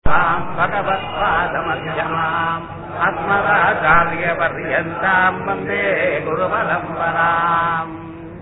भगवत्पादमध्यमाम् अस्मदाचार्यपर्यन्ताम् वन्दे गुरुपरम्पराम्.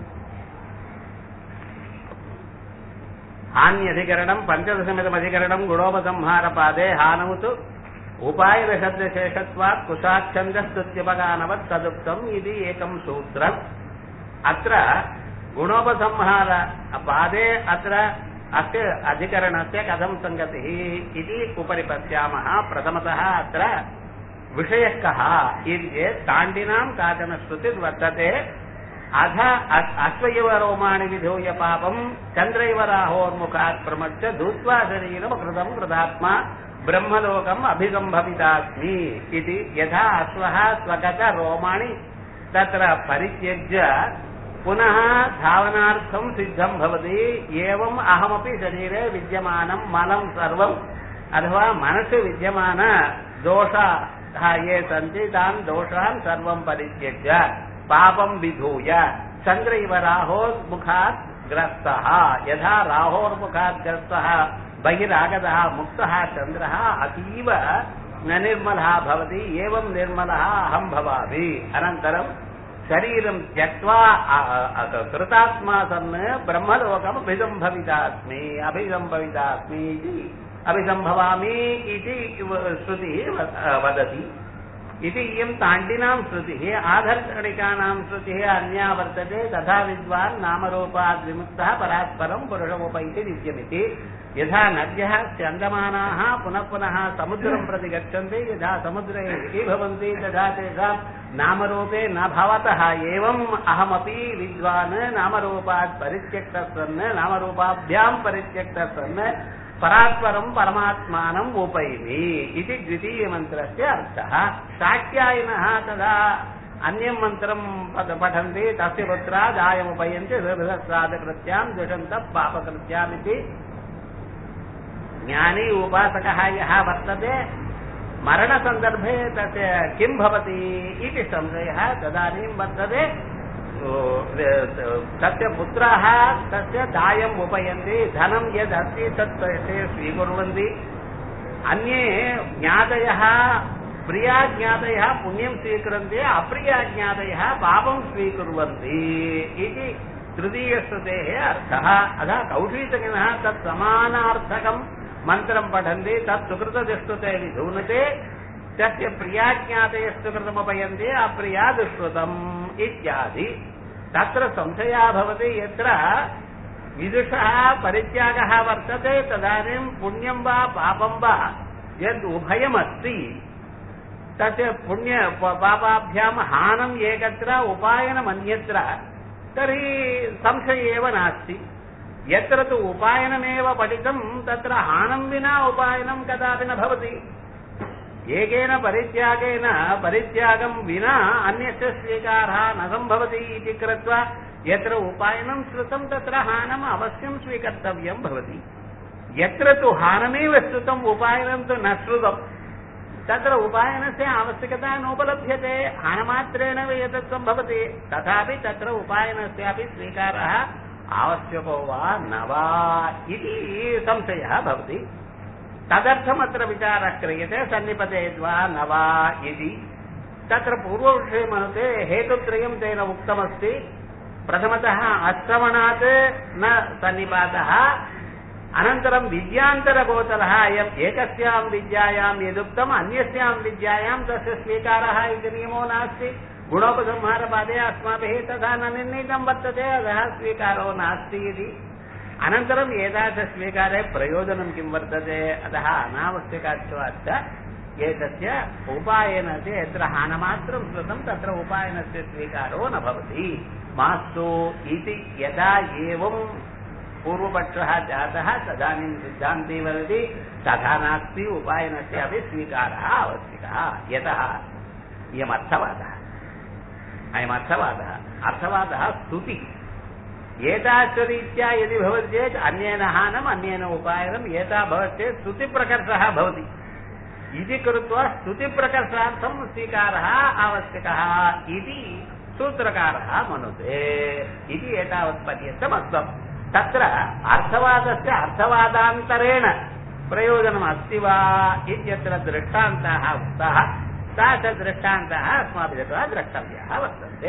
हान्यधिकरणम् पञ्चदशमिदमधिकरणम् गुणोपसंहारपादे हानमुतु उपायनशब्दशेषत्वात् कुशाच्छन्दस्तुत्यपगानवत् तदुक्तम् इति एकम् सूत्रम्. अत्र गुणोपसंहार पादे अत्र अस्य अधिकरणस्य कथं संगतिः इति उपरि पश्यामः. प्रथमतः अत्र विषयः कः इति चेत् ताण्डिनां काचन श्रुतिर्वर्तते. अथ अश्वैव रोमाणि विधूय पापं चन्द्रैव राहोर्मुखात् प्रमच्च धूत्वा शरीरमकृतं कृतात्मा ब्रह्मलोकम् अभिसम्भवितास्मि इति. यथा अश्वः स्वगत रोमाणि तत्र परित्यज्य पुनः धावनार्थं सिद्धं भवति, एवम् अहमपि शरीरे विद्यमानं मलं सर्वम् अथवा मनसि विद्यमान दोषाः ये सन्ति तान् दोषान् सर्वं परित्यज्य पापं विधूय चन्द्रैव राहोर्मुखात् ग्रस्तः. यथा राहोर्मुखात् ग्रस्तः बहिरागतः मुक्तः चन्द्रः अतीव न निर्मलः भवति, एवं निर्मलः अहं भवामि. अनन्तरं शरीरं त्यक्त्वा कृतात्मा सन् ब्रह्मलोकम् अभिसम्भवितास्मि इति अभिसम्भवामि इति श्रुतिः वदति. इति इयं ताण्डिनां श्रुतिः. आधर्षणिकानां श्रुतिः अन्या वर्तते. तथा विद्वान् नामरूपाद् विमुक्तः परात्परं पुरुषमुपैति नित्यमिति. यथा नद्यः स्यन्दमानाः पुनः पुनः समुद्रं प्रति गच्छन्ति, यथा समुद्रे भवन्ति तथा तेषां नामरूपे न भवतः एवम् अहमपि विद्वान् नामरूपात् परित्यक्तः सन् नामरूपाभ्यां परित्यक्तः सन् परात्परं परमात्मानम् उपैमि इति द्वितीयमन्त्रस्य अर्थः. शाक्यायिनः तदा अन्यं मन्त्रं पठन्ति. तस्य पुत्राद् आयमुपयन्ति सहस्रादकृत्यां द्विषन्तः पापकृत्यामिति. ज्ञानी उपासकः यः वर्तते मरणसन्दर्भे तस्य किं भवति इति संशयः तदानीं वर्तते. तस्य पुत्राः तस्य दायम् उपयन्ति, धनं यदस्ति तत् ते स्वीकुर्वन्ति. अन्ये ज्ञातयः प्रियाज्ञातयः पुण्यं स्वीकुर्वन्ति, अप्रियाज्ञातयः पापं स्वीकुर्वन्ति इति तृतीयश्रुतेः अर्थः. अतः कौशीतकिनः तत् समानार्थकं मन्त्रं पठन्ति. तत् सुकृतदुष्कृते विधूनते. तस्य प्रियाज्ञातयस्तु कृतमुपयन्ति, अप्रियादुष्कृतम् इत्यादि. तत्र संशयः भवति. यत्र विदुषः परित्यागः वर्तते तदानीं पुण्यं वा पापं वा यद् उभयमस्ति तस्य पुण्य पापाभ्यां हानम् एकत्र उपायनमन्यत्र तर्हि संशय एव नास्ति. यत्र तु उपायनमेव पठितं तत्र हानं विना उपायनं कदापि न भवति. एकेन परित्यागेन परित्यागं विना अन्यस्य स्वीकारः न सम्भवति इति कृत्वा यत्र उपायनं श्रुतं तत्र हानम् अवश्यं स्वीकर्तव्यं भवति. यत्र तु हानमेव श्रुतम् उपायनं तु न श्रुतं तत्र उपायनस्य आवश्यकता नोपलभ्यते. हानमात्रेण एतत् सम्भवति. तथापि तत्र उपायनस्यापि स्वीकारः आवश्यको वा न वा इति संशयः भवति. तदर्थमत्र विचारः क्रियते सन्निपतेद्वा न वा इति. तत्र पूर्वविषये मनुते हेतुत्रयं तेन उक्तमस्ति. प्रथमतः अश्रवणात् न सन्निपातः, अनन्तरं विद्यान्तरगोचरः अयम् एकस्यां विद्यायां यदुक्तम् अन्यस्यां विद्यायां तस्य स्वीकारः इति नियमो नास्ति. गुणोपसंहारपादे अस्माभिः तथा न निर्णीतं वर्तते, अतः स्वीकारो नास्ति इति. अनन्तरम् एतादृशस्वीकारे प्रयोजनं किं वर्तते, अतः अनावश्यकात्वात् एतस्य उपायनस्य यत्र हानमात्रं श्रुतं तत्र उपायनस्य स्वीकारो न भवति मास्तु इति. यदा एवं पूर्वपक्षः जातः तदानीं सिद्धान्ती वदति तथा नास्ति, उपायनस्य अपि स्वीकारः आवश्यकः. यतः इयमर्थवादः. अयमर्थवादः. अर्थवादः स्तुतिः. एतादृशरीत्या यदि भवति चेत् अन्येन हानम् अन्येन उपायनम् एता भवति चेत् स्तुतिप्रकर्षः भवति इति कृत्वा स्तुतिप्रकर्षार्थं स्वीकारः आवश्यकः इति सूत्रकारः मनुते इति एतावत्पर्यन्तम् उक्तम्. तत्र अर्थवादस्य अर्थवादान्तरेण பிரயோஜனம் அஸ்தி வா இत्यत्र दृष्टान्तः उक्तः सा च दृष्टान्तः अस्माभिः द्रष्टव्यः वर्तन्ते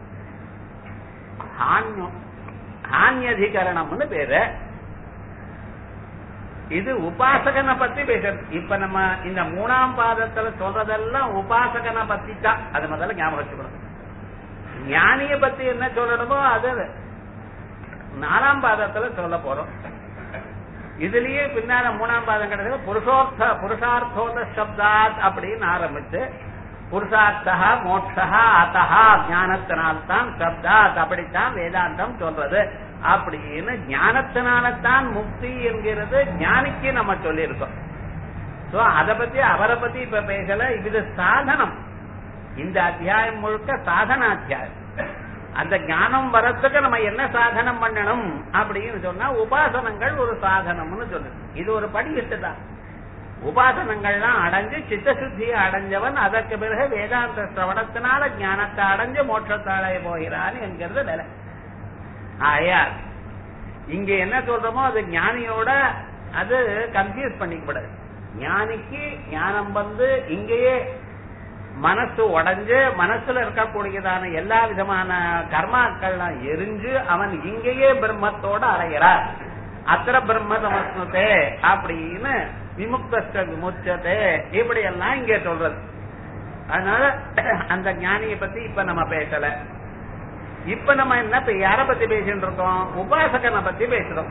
ஹான்யதிகரணம்னு பேரு. இது உபாசகனை பத்தி பேசுறது. இப்ப நம்ம இந்த 3ஆம் பாதத்துல சொல்றதெல்லாம் உபாசகனை பத்தி தான். அது முதல்ல ஞாபகம் வச்சுக்கணும். ஞானிய பத்தி என்ன சொல்லணுமோ அது 4ஆம் பாதத்துல சொல்ல போறோம். இதுலயே பின்னால 3ஆம் பாதம் கிடையாது. புருஷார்த்தோத சப்தாத் அப்படின்னு ஆரம்பிச்சு புருஷார்த்தா மோட்சா அத்தஹா ஞானத்தினால்தான் சப்தாத் அப்படித்தான் வேதாந்தம் சொல்றது அப்படின்னு ஞானத்தினால்தான் முக்தி என்கிறது ஞானிக்கு நம்ம சொல்லியிருக்கோம். சோ அத பத்தி அவரை பத்தி இப்ப பேசல. இது சாதனம். இந்த அத்தியாயம் முழுக்க சாதனாத்தியாயம். அந்த ஞானம் வரத்துக்கு நம்ம என்ன சாதனம் பண்ணணும் அப்படின்னு சொன்னா உபாசனங்கள் ஒரு சாதனம்னு சொல்லுது. இது ஒரு படிக்கட்டு தான். உபாசனங்கள்லாம் அடைஞ்சு சித்தசுத்தியை அடைஞ்சவன் அதற்கு பிறகு வேதாந்த சிரவணத்தினால ஞானத்தை அடைஞ்சு மோட்சத்தை அடைய போகிறான் என்கிறது நிலை. ஆயார் இங்க என்ன சொல்றோமோ அது ஞானியோட அது கன்ஃபியூஸ் பண்ணிக்கப்படாது. ஞானிக்கு ஞானம் வந்து இங்கேயே மனசு உடைஞ்சு மனசுல இருக்கக்கூடியதான எல்லா விதமான கர்மாக்கள்லாம் எரிஞ்சு அவன் இங்கேயே பிரம்மத்தோட அடைகிறார். அத்திர பிரம்ம சமஸ்னுதே அப்படின்னு விமுக்த விமுச்சதே இப்படி எல்லாம் இங்க சொல்றது. அதனால அந்த ஞானியை பத்தி இப்ப நம்ம பேசல. இப்ப நம்ம என்ன யார பத்தி பேசிட்டு இருக்கோம்? உபாசகனை பத்தி பேசுறோம்.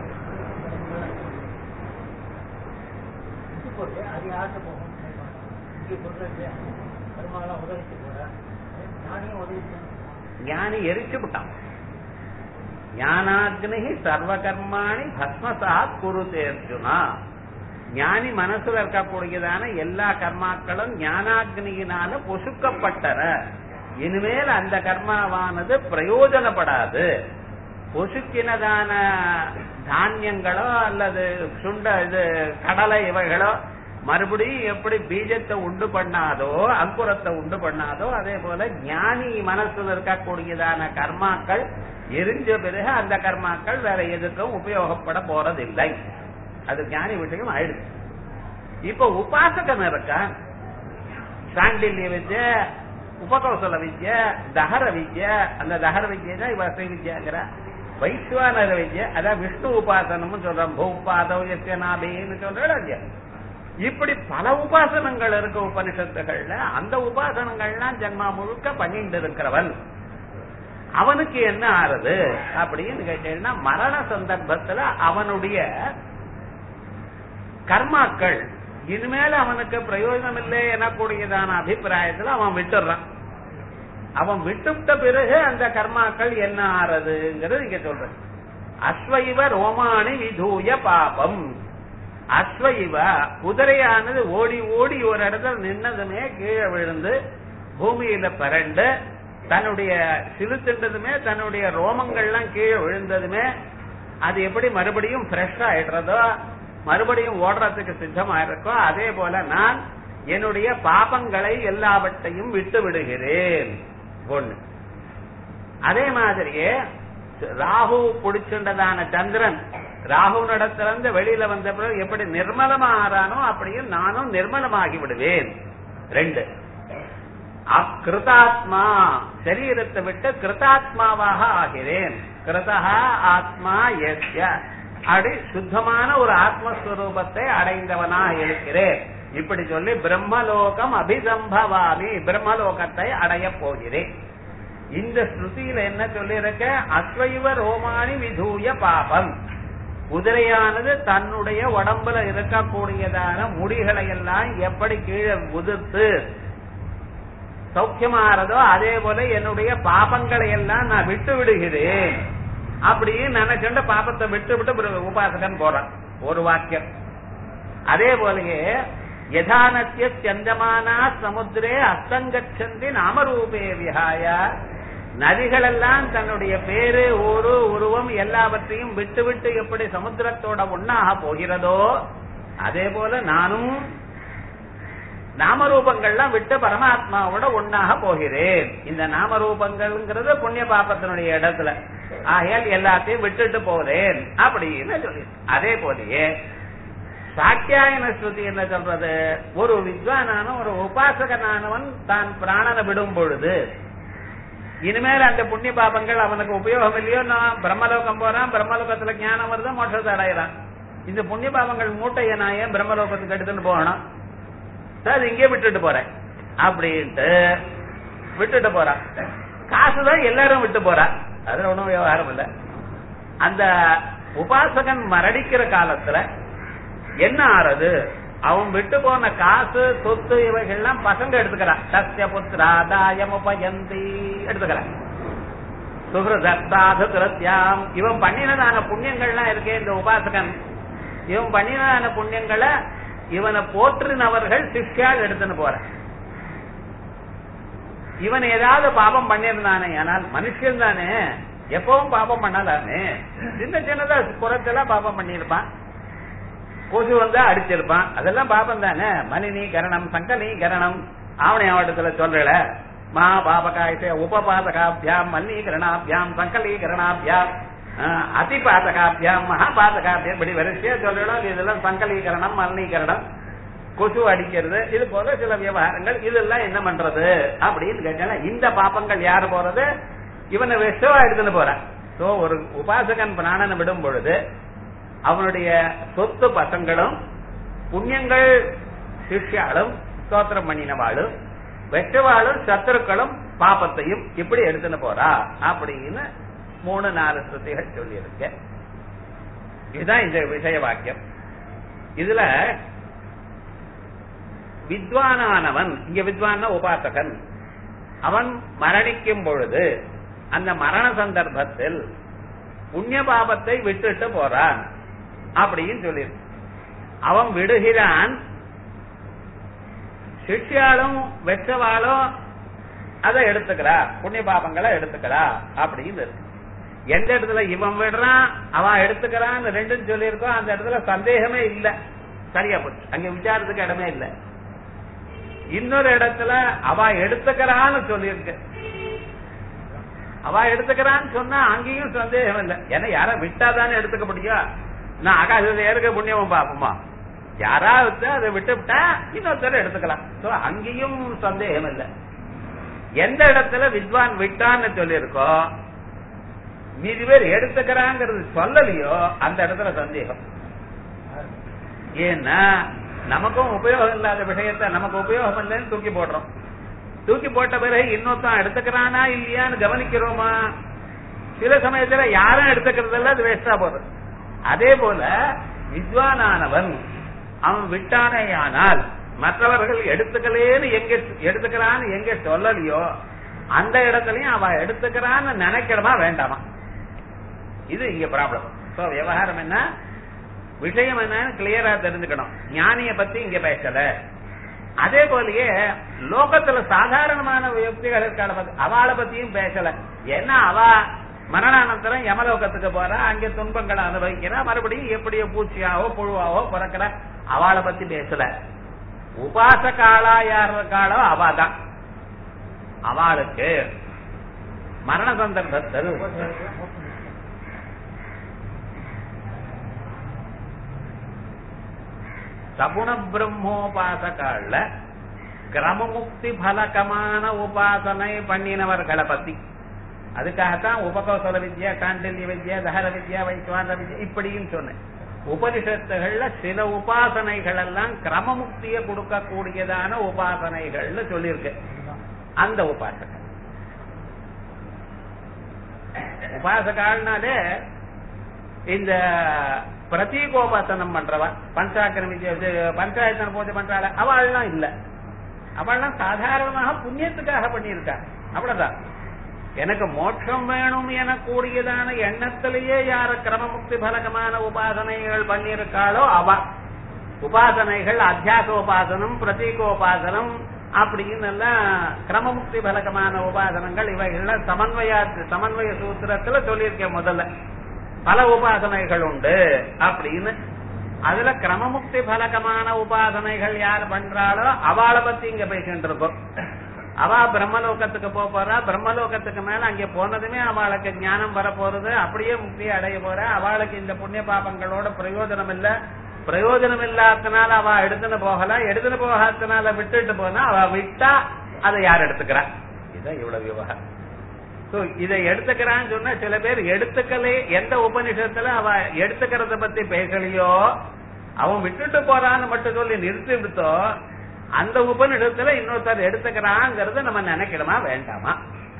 ஞானி எரிச்சு விட்டான். ஞானாக்னி சர்வகர்மாணி பஸ்மசாத் குருதே அர்ஜுனா. ஞானி மனசுல இருக்கக்கூடியதான எல்லா கர்மாக்களும் ஞானாக்னியினால பொசுக்கப்பட்டன. இனிமேல் அந்த கர்மாவானது பிரயோஜனப்படாது. பொசுக்கினதான தானியங்களோ அல்லது கடலை இவைகளோ மறுபடியும் எப்படி பீஜத்தை உண்டு பண்ணாதோ அங்குரத்தை உண்டு பண்ணாதோ அதே போல ஞானி மனசுல இருக்கக்கூடியதான கர்மாக்கள் எரிஞ்ச பிறகு அந்த கர்மாக்கள் வேற எதுக்கும் உபயோகப்பட போறதில்லை. அது ஞானி விஷயம் ஆயிடுச்சு. இப்ப உபாசகன் இருக்க சாண்டில்ய வித்யா, உபகௌசல வித்யா, தஹர வித்யா. அந்த தஹர வித்யா தான் இவ ஸ்ரீ வித்யாங்கிற. வைஸ்வானர வித்யா அதான் விஷ்ணு உபாசனம் சொல்றோம். பூபாதவின்னு சொல்ற. இப்படி பல உபாசனங்கள் இருக்க உபனிஷத்துகள்ல. அந்த உபாசனங்கள்லாம் ஜன்மா முழுக்க பண்ணிட்டு இருக்கிறவன் அவனுக்கு என்ன ஆறுது அப்படின்னு கேட்டீங்கன்னா மரண சந்தர்ப்பத்துல அவனுடைய கர்மாக்கள் இனிமேல அவனுக்கு பிரயோஜனம் இல்லை எனக்கூடியதான அபிப்பிராயத்துல அவன் விட்டுறான். அவன் விட்டுவிட்ட பிறகு அந்த கர்மாக்கள் என்ன ஆறுதுங்கிறது இங்க சொல்றது. அஸ்வைவ ரோமாணி விதூய பாபம். அஸ்வைவ குதிரையானது ஓடி ஓடி ஒரு இடத்துல நின்னதுமே கீழே விழுந்து பூமியில பரண்டு தன்னுடைய சிலுத்தின்றதுமே தன்னுடைய ரோமங்கள்லாம் கீழே விழுந்ததுமே அது எப்படி மறுபடியும் ஃப்ரெஷ் ஆயிடுறதோ மறுபடியும் ஓடுறதுக்கு சித்தமா இருக்கோ அதே போல நான் என்னுடைய பாபங்களை எல்லாவற்றையும் விட்டு விடுகிறேன். ஒண்ணு. அதே மாதிரியே ராகு பிடிச்சுண்டதான சந்திரன் ராகு நடத்திலிருந்து வெளியில வந்த பிறகு எப்படி நிர்மலமா ஆறானோ அப்படியும் நானும் நிர்மலமாகி விடுவேன். 2. அக்கிருதாத்மா சரீரத்தை விட்டு கிருதாத்மாவாக ஆகிறேன். கிருதா ஆத்மா யஸ்ய அப்படி சுத்தமான ஒரு ஆத்மஸ்வரூபத்தை அடைந்தவனா இருக்கிறேன். இப்படி சொல்லி பிரம்மலோகம் அபிசம்பவாமி பிரம்மலோகத்தை அடைய போகிறேன். இந்த ஸ்ருதியில என்ன சொல்லி இருக்க? அஸ்வைவ ரோமாணி விதூய பாபம். குதிரையானது தன்னுடைய உடம்புல இருக்கக்கூடியதான முடிகளை எல்லாம் எப்படி கீழே உதிர்த்து சௌக்கியமாறதோ அதே போல என்னுடைய பாபங்களை எல்லாம் நான் விட்டு விடுகிறேன் அப்படின்னு நினைச்சுட்டு பாபத்தை விட்டு விட்டு உபாசகன் போறான். ஒரு வாக்கியம். அதே போலயே யதானத்திய சந்தமானா சமுத்திரே அஸ்தங்கச்சந்தி நாமரூபே விஹாய. நதிகள் எல்லாம் தன்னுடைய பேரு ஊரு உருவம் எல்லாவற்றையும் விட்டு விட்டு எப்படி சமுத்திரத்தோட ஒன்னாக போகிறதோ அதே போல நானும் நாமரூபங்கள்லாம் விட்டு பரமாத்மாவோட ஒன்னாக போகிறேன். இந்த நாமரூபங்கள்ங்கிறது புண்ணிய பாபத்தினுடைய இடத்துல ஆகையால் எல்லாத்தையும் விட்டுட்டு போறேன் அப்படின்னு சொல்லி. அதே போலயே சாக்கியாயன ஸ்ருதி என்ன சொல்றது? ஒரு வித்வானான ஒரு உபாசகனானவன் தான் பிராணனை விடும் பொழுது இனிமேல் அந்த புண்ணிய பாபங்கள் அவனுக்கு உபயோகம் இல்லையோ, நான் பிரம்மலோகம் போறான், பிரம்மலோகத்துல ஞானம் வருது, மோட்சத்தை அடையிறான். இந்த புண்ணிய பாபங்கள் மூட்டையை நான் ஏன் பிரம்மலோகத்துக்கு எடுத்துட்டு போகணும், சார் இங்கே விட்டுட்டு போறேன் அப்படின்ட்டு விட்டுட்டு போறான். காசுதான் எல்லாரும் விட்டு போறா, அதுல ஒண்ணும் விவகாரம் இல்ல. அந்த உபாசகன் மரணிக்கிற காலத்துல என்ன ஆறது? அவன் விட்டு போன காசு சொத்து இவைகள்லாம் பசங்க எடுத்துக்கிறான். சஸ்ய புத்திராதாயமுபயந்தி எடுத்துக்கிறான். சுகிருதாது கிருத்தியாம், இவன் பண்ணினதான புண்ணியங்கள்லாம் இருக்கே இந்த உபாசகன், இவன் பண்ணினதான புண்ணியங்களை இவனை போற்றினவர்கள் சிஷ்யால் எடுத்துன்னு போற. இவன் ஏதாவது பாபம் பண்ணிருந்தானே, ஆனால் மனுஷன் தானே, எப்பவும் பாபம் பண்ணலாமே, சின்ன சின்னதா குறைச்சலா பாபம் பண்ணிருப்பான், கொசு வந்தா அடிச்சிருப்பான், அதெல்லாம் பாபம் தானே. மலினீகரணம் சங்கலீகரணம் ஆவணி ஆவட்டத்துல சொல்றல, மா பாபகாய உபபாதகாபியாம் மலினீகரணாபியாம் சங்கலீகரணாபியாம் அதிபாதகாபியாம் மகாபாதகாபியாம் இப்படி வரிசையா சொல்லணும். இதெல்லாம் சங்கலீகரணம் மலினீகரணம், கொசு அடிக்கிறது, இது போல சில விவகாரங்கள். இதெல்லாம் என்ன பண்றது அப்படின்னு கேட்டா, இந்த பாப்பங்கள் யாரு போறது? இவனை விஷவா எடுத்துன்னு போறான். சோ ஒரு உபாசகன் பிராணனை விடும் பொழுது அவனுடைய சொத்து பசங்களும் புண்ணியங்கள் சிஷ்யாலும் ஸ்தோத்திரம் பண்ணினவாளும் வெற்றவாளும் சத்துருக்களும் பாப்பத்தையும் இப்படி எடுத்துன்னு போறா அப்படின்னு 3-4 ஸ்ருதிகள் சொல்லி இருக்க. இதுதான் இந்த விஷய வாக்கியம். இதுல வித்வானானவன், இங்க வித்வான உபாசகன், அவன் மரணிக்கும் பொழுது அந்த மரண சந்தர்ப்பத்தில் புண்ணிய பாபத்தை விட்டுட்டு போறான் அப்படின்னு சொல்லிரு. அவன் விடுகிறான், சிஷ்யாலும் வெற்றவாளும் அதை எடுத்துக்கிறா, புண்ணிய பாபங்களை எடுத்துக்கிறா அப்படின்னு இருக்கு. எந்த இடத்துல இவன் விடுறான் அவன் எடுத்துக்கிறான் ரெண்டும் சொல்லியிருக்கோம், அந்த இடத்துல சந்தேகமே இல்ல, சரியா போச்சு, அங்க விசாரத்துக்கு இடமே இல்ல. இன்னொரு இடத்துல அவ எடுத்துக்கிறான்னு சொல்லியிருக்கு, அவ எடுத்துக்கிறான்னு சொன்னா அங்கேயும் சந்தேகம் இல்லை. ஏன்னா யாரா விட்டாதானே எடுத்துக்க முடியும். நான் ஆகாசத்தை ஏற்க புண்ணியமும் பாப்போமா, யாராவது அதை விட்டு விட்டா இன்னொருத்தர எடுத்துக்கலாம். அங்கேயும் சந்தேகம் இல்லை. எந்த இடத்துல வித்வான் விட்டான்னு சொல்லியிருக்கோ, மீதி பேர் எடுத்துக்கிறாங்கிறது சொல்லலையோ, அந்த இடத்துல சந்தேகம். ஏன்னா நமக்கும் உபயோகம் இல்லாத விஷயத்த நமக்கு உபயோகம் இல்லைன்னு தூக்கி போடுறோம். தூக்கி போட்ட பிறகு இன்னொருத்தான் எடுத்துக்கிறானா இல்லையான்னு கவனிக்கிறோமா? சில சமயத்துல யாரும் எடுத்துக்கிறதில்ல, அது வேஸ்டா போறது. அதே போல வித்வானானவன் அவன் விட்டானே ஆனால் மற்றவர்கள் எடுத்துக்கலேன்னு எங்க எடுத்துக்கிறான்னு எங்க சொல்லலையோ அந்த இடத்துலயும் அவன் எடுத்துக்கிறான்னு நினைக்கிறமா வேண்டாமா? இது இங்க ப்ராப்ளம். சோ விவகாரம் என்ன, விஷயம் என்னன்னு கிளியரா தெரிஞ்சுக்கணும். ஞானிய பத்தி இங்க பேசல. அதே போலயே லோகத்துல சாதாரணமான வியக்திகள் இருக்கான அவளை பத்தியும் பேசல. ஏன்னா அவ மரணானந்தரம் யமலோகத்துக்கு போறா, அங்கே துன்பங்களை அனுபவிக்கிறா, மறுபடியும் எப்படியோ பூச்சியாவோ புழுவாவோ பிறக்கிற, அவளை பத்தி பேசல. உபாசகாலா யார் இருக்காளோ அவாதான், அவளுக்கு மரண சந்தர்ப்பத்தில் சகுண பிரம்மோபாசகால கிரமமுக்தி பலகமான உபாசனை பண்ணினவர்களை பத்தி. அதுக்காகத்தான் உபகௌசல வித்யா, காண்டில்ய வித்யா, தஹர வித்யா, வைஸ்வான வித்யா இப்படின்னு சொன்னேன். உபனிஷத்துகள்ல சில உபாசனைகள் எல்லாம் கிரமமுக்தியை கொடுக்கக்கூடியதான உபாசனைகள்னு சொல்லியிருக்கு. அந்த உபாசகால்னாலே இந்த பிரதீகோபாசனம் பண்றவா, பஞ்சாக்கர வித்யா, பஞ்சாயத்தன பூஜை பண்றாள், அவள்லாம் இல்ல. அவள்லாம் சாதாரணமாக புண்ணியத்துக்காக பண்ணியிருக்கா, அவ்வளவுதான். எனக்கு மோட்சம் வேணும் என கூடியதான எண்ணத்திலேயே யார கிரமமுக்தி பலகமான உபாசனைகள் பண்ணியிருக்காளோ அவ உபாசனைகள் அத்தியாசோபாசனம், பிரதீகோபாசனம் அப்படின்னு எல்லாம் கிரமமுக்தி பலகமான உபாசனங்கள் இவைகள்ல சமன்வய சூத்திரத்துல சொல்லியிருக்கேன். முதல்ல பல உபாசனைகள் உண்டு அப்படின்னு. அதுல கிரமமுக்தி பலகமான உபாசனைகள் யார் பண்றாளோ அவளை பத்தி இங்க பேசிட்டு இருக்கோம். அவ பிரம்மலோகத்துக்கு போறா, பிரம்மலோகத்துக்கு மேல அங்க போனதுமே அவளுக்கு ஞானம் வர போறது, அப்படியே முக்தி அடைய போற. அவளுக்கு இந்த புண்ணிய பாபங்களோட பிரயோஜனம் இல்ல, பிரயோஜனம் இல்லாதனால அவ எடுத்துன்னு போகலாம், எடுத்துன்னு போகாதனால விட்டுட்டு போனா அவ விட்டா அதை யார் எடுத்துக்கிறா? இதுதான் இவ்வளவு விவகாரம். இதை எடுத்துக்கிறான்னு சொன்னா சில பேர் எடுத்துக்கலே, எந்த உபநிஷத்துல அவ எடுத்துக்கிறத பத்தி பேசலையோ அவன் விட்டுட்டு போறான்னு மட்டும் சொல்லி நிறுத்தி விடுத்தோ, அந்த உபநிஷத்துல இன்னொருத்தர் எடுத்துக்கிறாங்கிறத நம்ம நினைக்கணுமா வேண்டாமா?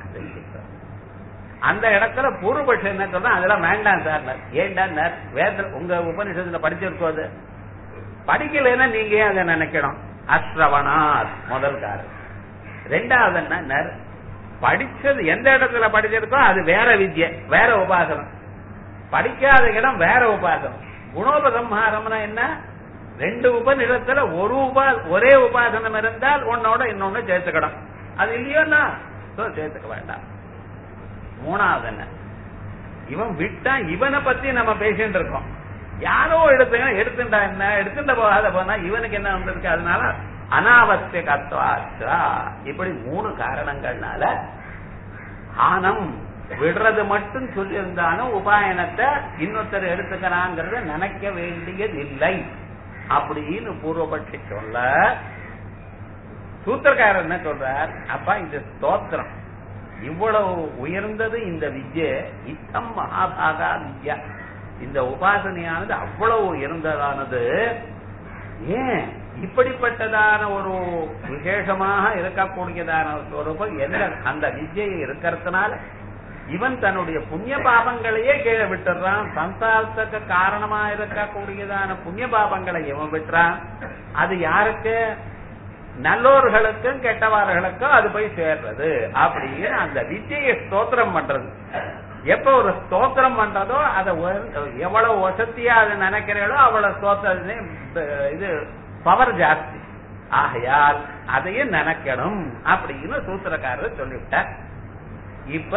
அந்த இடத்துல பூர்வபட்சம் என்ன சொல்றா, அதெல்லாம் வேண்டாம் சார். ஏன்டா வேத உங்க உபநிஷத்துல படிச்சிருக்கோது, படிக்கலைன்னா நீங்க ஏன் அதை நினைக்கணும்? அஸ்ரவணாத் முதல் காரணம். ரெண்டாவது என்ன, படிச்சது எந்த இடத்துல படிச்சிருக்கோ அது வேற வித்யை, வேற உபாசனம். படிக்காத இடம் வேற உபாசனம். குணோபசம்ஹாரம்னா என்ன, ரெண்டு உபநிடத்துல ஒரே உபாசனம் இருந்தால் ஒன்னோட இன்னொன்னு சேர்த்துக்கணும். அது இல்லையோன்னா சேர்த்துக்க வேண்டாம். மூணாவது என்ன, இவன் விட்டா இவனை பத்தி நம்ம பேசிட்டு இருக்கோம். யாரோ எடுத்துட்டா என்ன, எடுத்துட்ட போகாத போனா இவனுக்கு என்ன வந்திருக்கு? அதனால அனாவசியகத்வாச்சா. இப்படி மூணு காரணங்கள்னால ஆனம் விடுறது மட்டும் சொல்லியிருந்தாலும் உபாயனத்தை இன்னொருத்தர் எடுத்துக்கிறாங்கிறத நினைக்க வேண்டியது இல்லை அப்படின்னு பூர்வபட்சி சொல்ல, சூத்திரக்காரர் என்ன சொல்றார், அப்பா இந்த ஸ்தோத்திரம் இவ்வளவு உயர்ந்தது, இந்த வித்யை இத்தம் மகாபாகா வித்யா, இந்த உபாசனையானது அவ்வளவு உயர்ந்ததானது. ஏன் இப்படிப்பட்டதான ஒரு விசேஷமாக இருக்கக்கூடியதான ஸ்வரூபம் அந்த வித்யை இருக்கிறதுனால இவன் தன்னுடைய புண்ணிய பாபங்களையே கீழே விட்டுறான். சம்சாரத்துக்கு காரணமா இருக்கக்கூடியதான புண்ணிய பாபங்களை இவன் விட்டுறான். அது யாருக்கு? நல்லோர்களுக்கும் கெட்டவார்களுக்கும் அது போய் சேர்றது. அப்படின்னு அந்த வித்யை ஸ்தோத்திரம் பண்றது. எப்ப ஒரு ஸ்தோத்திரம் பண்றதோ அதை எவ்வளவு வசதியா அதை நினைக்கிறீங்களோ அவ்வளவு ஸ்தோத்திர இது பவர் ஜாஸ்தி. ஆகையால் அதையும் நினைக்கணும் அப்படின்னு சூத்திரக்காரர் சொல்லிவிட்டார். இப்ப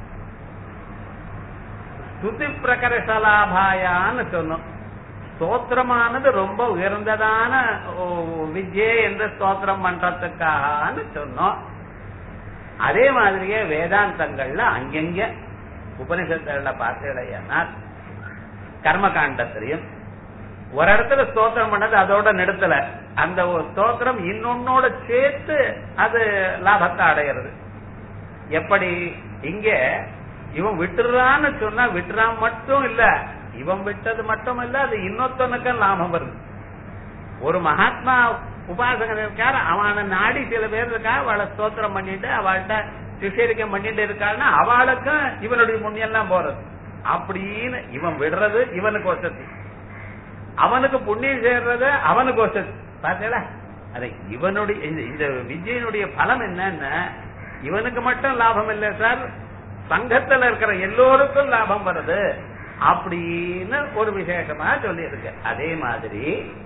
ஸ்துதி பிரகர்ஷலாபாயான்னு சொன்னோம். ஸ்தோத்திரமானது ரொம்ப உயர்ந்ததான வித்யை என்று ஸ்தோத்திரம் பண்றதுக்காகனு சொன்னோம். அதே மாதிரியே வேதாந்தங்கள்ல அங்கங்க உபனிஷத்துல பார்த்தீங்கன்னா கர்மகாண்டத்திலையும் ஒரு இடத்துல ஸ்தோத்திரம் பண்ணது அதோட நிறுத்தல, அந்த ஸ்தோத்திரம் இன்னொன்னோட சேர்த்து அது லாபத்தை அடையிறது. எப்படி இங்க இவன் விட்டுறான்னு சொன்னா விட்டுறான் மட்டும் இல்ல, இவன் விட்டது மட்டும் இல்ல, அது இன்னொருத்தனுக்கும் லாபம் வருது. ஒரு மகாத்மா உபாசகர் இருக்காரு, அவனை நாடி சில பேர் இருக்கா, அவளை ஸ்தோத்திரம் பண்ணிட்டு அவள்கிட்ட சிஷியரிக்கம் பண்ணிட்டு இருக்காருன்னா அவளுக்கும் இவனுடைய புண்ணியெல்லாம் போறது. அப்படின்னு இவன் விடுறது இவனுக்கு வசதி, அவனுக்கு புண்ணியம் சேர்றது அவனுக்கு வசதி. பாத்தீங்களா? அது இவனுடைய இந்த விஜயனுடைய பலம் என்னன்னா இவனுக்கு மட்டும் லாபம் இல்லை சார், சங்கத்துல இருக்கிற எல்லோருக்கும் லாபம் வருது அப்படின்னு ஒரு விசேஷமா சொல்லி இருக்கு. அதே மாதிரி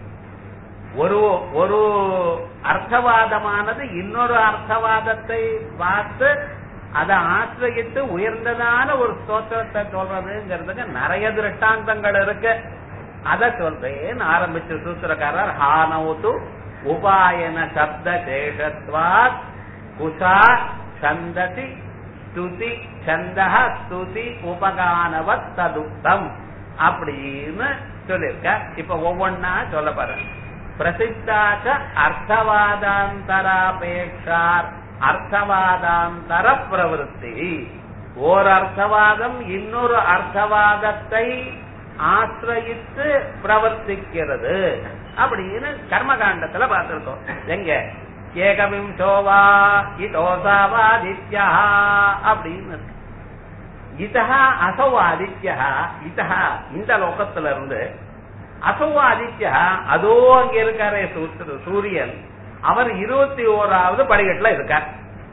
ஒரு அர்த்தவாதமானது இன்னொரு அர்த்தவாதத்தை பார்த்து அதை ஆசிரியத்து உயர்ந்ததான ஒரு ஸ்தோத்திரத்தை சொல்றதுங்கிறதுக்கு நிறைய திருஷ்டாந்தங்கள் இருக்கு. அத சொல்றேன்னு ஆரம்பிச்ச சூத்திரக்காரர் ஹானௌது உபாயன சப்த சேஷத்வாத் குஷா சந்ததி ஸ்துதி சந்தஹ ஸ்துதி உபகானவத் ததுக்தம் அப்படின்னு சொல்லிருக்க. இப்ப ஒவ்வொன்னா சொல்ல பாருங்க. பிரசித்தாச்ச அர்த்தவாதாந்தராபேட்சா அர்த்தவாதாந்தர பிரவருத்தி. ஓர் அர்த்தவாதம் இன்னொரு அர்த்தவாதத்தை ஆசிரயித்து பிரவர்த்திக்கிறது அப்படின்னு கர்மகாண்டத்துல பார்த்திருக்கோம். எங்க ஏகவிம்சோவா இதோசாவாதித்யா அப்படின்னு இதஹா அசௌ ஆதித்யா. இதஹா இந்த லோகத்துல இருந்து அசௌ ஆதித்யா அதோ அங்க இருக்காரே சூரியன், அவர் 21வது படிக்கட்டுல இருக்கார்.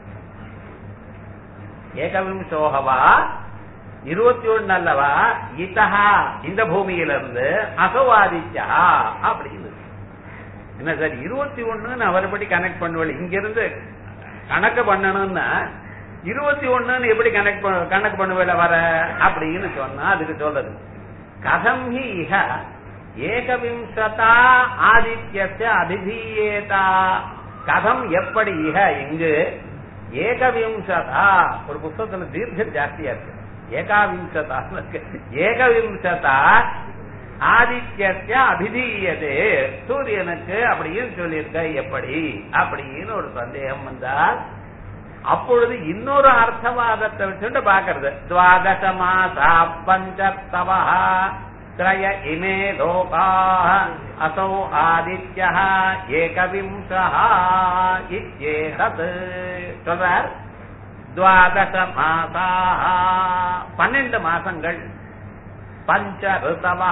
ஏகவிம்சோகவா 21 அல்லவா, இதஹா இந்த பூமியிலிருந்து அசௌ ஆதித்யா அப்படின்னு. என்ன சார் 21 அவர்படி கனெக்ட் பண்ணுவல, இங்க இருந்து கணக்கு பண்ணணும்னா 21 எப்படி கணக்கு பண்ணுவேல வர அப்படின்னு சொன்னா அதுக்கு சொல்றது கதம் ஹி இஹ ஏகவிம்சதா ஆதித்யஸ்ய அதிதீயேதா. கதம் எப்படி இஹ இங்கு ஏகவிம்சதா, ஒரு புத்தகத்துல தீர்க்கம் ஜாஸ்தியா இருக்கு, ஏகாவிம்சதா ஏகவிம்சதா ஆதித்ய அபிதீயதே, சூரியனுக்கு அப்படின்னு சொல்லியிருக்க எப்படி அப்படின்னு ஒரு சந்தேகம் வந்தால் அப்பொழுது இன்னொரு அர்த்தவாதத்தை வச்சுட்டு பாக்குறது. துவாதச மாசா பஞ்சத்தவா த்ரய இமே லோகா அசௌ ஆதித்ய ஏகவிம்சஹ இத்யேதத் சொல்றார். துவாதச மாசா 12 மாசங்கள், பஞ்ச ரிதவா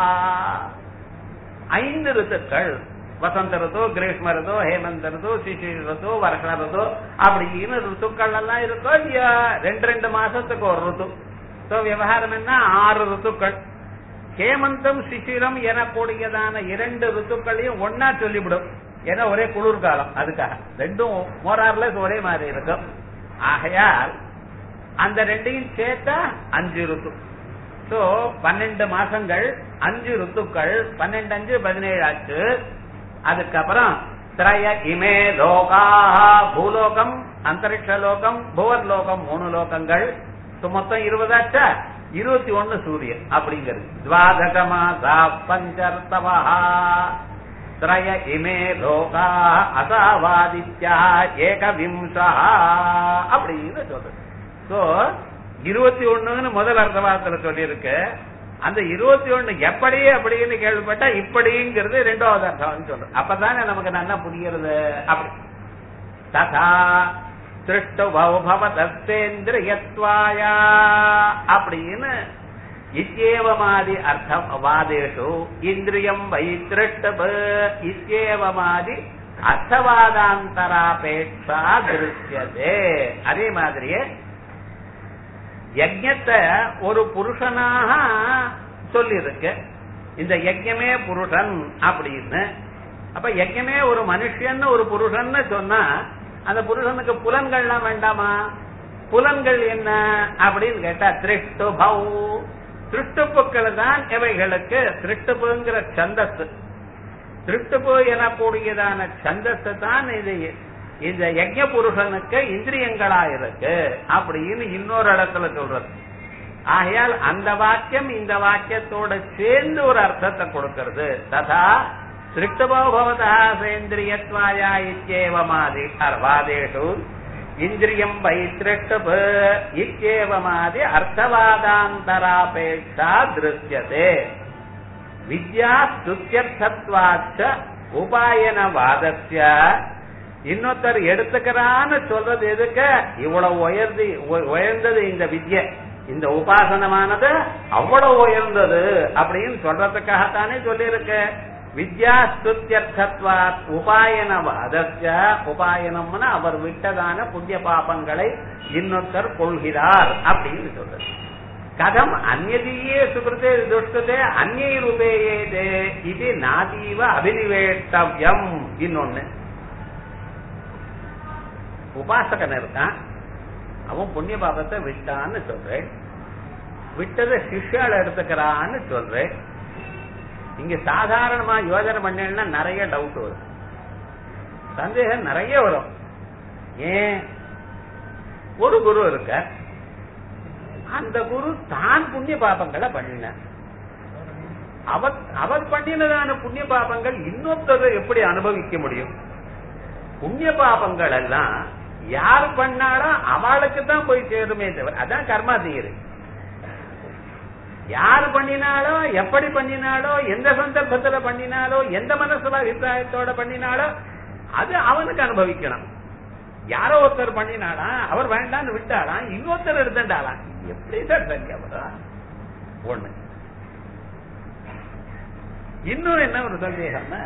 5 ரித்துக்கள், வசந்த ரிது, கிரீஷ்ம ரிது, ஹேமந்த ரிது, சிசிர ரிது, வருஷ ரிது அப்படின்னு ரித்துக்கள் எல்லாம் இருக்கோ இல்லையா? 2 மாசத்துக்கு ஒரு ரித்து. விவகாரம் என்ன? 6 ரித்துக்கள். ஹேமந்தம் சிசிரம் எனக்கூடியதான 2 ரித்துக்களையும் ஒன்னா சொல்லிவிடும். ஏன்னா ஒரே குளிர்காலம், அதுக்காக ரெண்டும் மோரார்லெஸ் ஒரே மாதிரி இருக்கும். ஆகையால் அந்த ரெண்டையும் சேர்த்தா 5 ரித்து. 12 மாசங்கள், 5 ரித்துக்கள், 12 5 17 ஆச்சு. அதுக்கப்புறம் திரய இமே லோகா, பூலோகம், அந்தரிக்ஷ லோகம், புவர்லோகம் 3 லோகங்கள். மொத்தம் 20 ஆச்சா? 21 சூரியன் அப்படிங்கிறது. துவாதச மாசா பஞ்சர்த்தவா திரய இமே லோகா அசாவாதித்யா ஏகவிம்சா அப்படின்னு சொல்றது. 21 முதல் அர்த்தவாதத்துல சொல்லியிருக்கு. அந்த 21 எப்படி அப்படின்னு கேள்விப்பட்டா இப்படிங்கிறது 2வது அர்த்தம் சொல்றது. அப்பதானே நமக்கு நல்லா புரிகிறது. அப்படி ததா திருஷ்டு பவதேந்திரியத்வாயா அப்படின்னு இத்யேவமாதி அர்த்தம் வாதேஷு இந்திரியம் வை திருஷ்டு இத்யேவமாதி அர்த்தவாதாந்தராபேட்சா திருஷ்யதே. அதே மாதிரியே யஜ்ஞத்தை ஒரு புருஷனாக சொல்லிருக்கு. இந்த யஜ்ஞமே புருஷன் அப்படின்னு. அப்ப யஜ்ஞமே ஒரு மனுஷன் ஒரு புருஷன் சொன்னா அந்த புருஷனுக்கு புலன்கள்லாம் வேண்டாமா? புலன்கள் என்ன அப்படின்னு கேட்டா திருஷ்டுபௌ, திருஷ்டுப்புக்கள் தான் இவைகளுக்கு. திருஷ்டுப்புங்கிற சந்தஸ், திருஷ்டுப்பு எனக்கூடியதான சந்தஸ் தான் இது இந்த யஜ்ஞ புருஷனுக்கு இந்திரியங்களா இருக்கு அப்படின்னு இன்னொரு இடத்துல சொல்றது. ஆகையால் அந்த வாக்கியம் இந்த வாக்கியத்தோட சேர்ந்து ஒரு அர்த்தத்தை கொடுக்கிறது. ததா திருஷ்டுபோ பவதா சேந்திரியத்வாயா இத்யேவமாதி வாதேஷு இந்திரியம் வை திருஷ்டுபு இத்யேவமாதி அர்த்தவாதாந்தராபேட்சா திருஷ்யதே. வித்யா ஸ்துத்யர்த்தத்வாச்ச உபாயனவாதஸ்ய. இன்னொருத்தர் எடுத்துக்கிறான்னு சொல்றது எதுக்கு? இவ்வளவு உயர்ந்தது இந்த வித்யை, இந்த உபாசனமானது அவ்வளவு உயர்ந்தது அப்படின்னு சொல்றதுக்காகத்தானே சொல்லியிருக்கு. வித்யா ஸ்துத்யர்த்தத்வாத் உபாயனவாதஸ்ய. உபாயனம்னா அவர் விட்டதான புண்ணிய பாபங்களை இன்னொருத்தர் கொள்கிறார் அப்படின்னு சொல்றது. கதம் அந்நதியே சுகிருதே துஷ்டதே அந்நிய ரூபேயேதே இது நாதீவ அபினிவேஷ்டவ்யம். இன்னொன்னு, உபாசகன் இருக்கான், அவன் புண்ணிய பாபத்தை விட்டான்னு சொல்றேன், விட்டதை சிஷ்யால எடுத்துக்கிறான்னு சொல்றேன். இங்க சாதாரணமா யோஜனை பண்ணா நிறைய டவுட் வரும், சந்தேகம் நிறைய வரும். ஏன்? ஒரு குரு இருக்க, அந்த குரு தான் புண்ணிய பாபங்களை பண்ணின, அவர் பண்ணினதான புண்ணிய பாபங்கள் இன்னொருத்தரை எப்படி அனுபவிக்க முடியும்? புண்ணிய பாபங்கள் எல்லாம் யார் பண்ணாரோ அவளுக்கு தான் போய் சேருமே தவிர, அதான் கர்மா தீரு. யார் பண்ணினாலோ, எப்படி பண்ணினாலோ, எந்த சந்தர்ப்பத்துல பண்ணினாலோ, எந்த மனசுல அபிப்பிராயத்தோட பண்ணினாலோ அது அவனுக்கு அனுபவிக்கணும். யாரோ ஒருத்தர் பண்ணினாலா, அவர் வேண்டான்னு விட்டாலாம், இன்னொருத்தர் எடுத்துட்டாலாம். எப்படி சார் சரியா? ஒண்ணு. இன்னொரு என்ன ஒரு சந்தேகம்,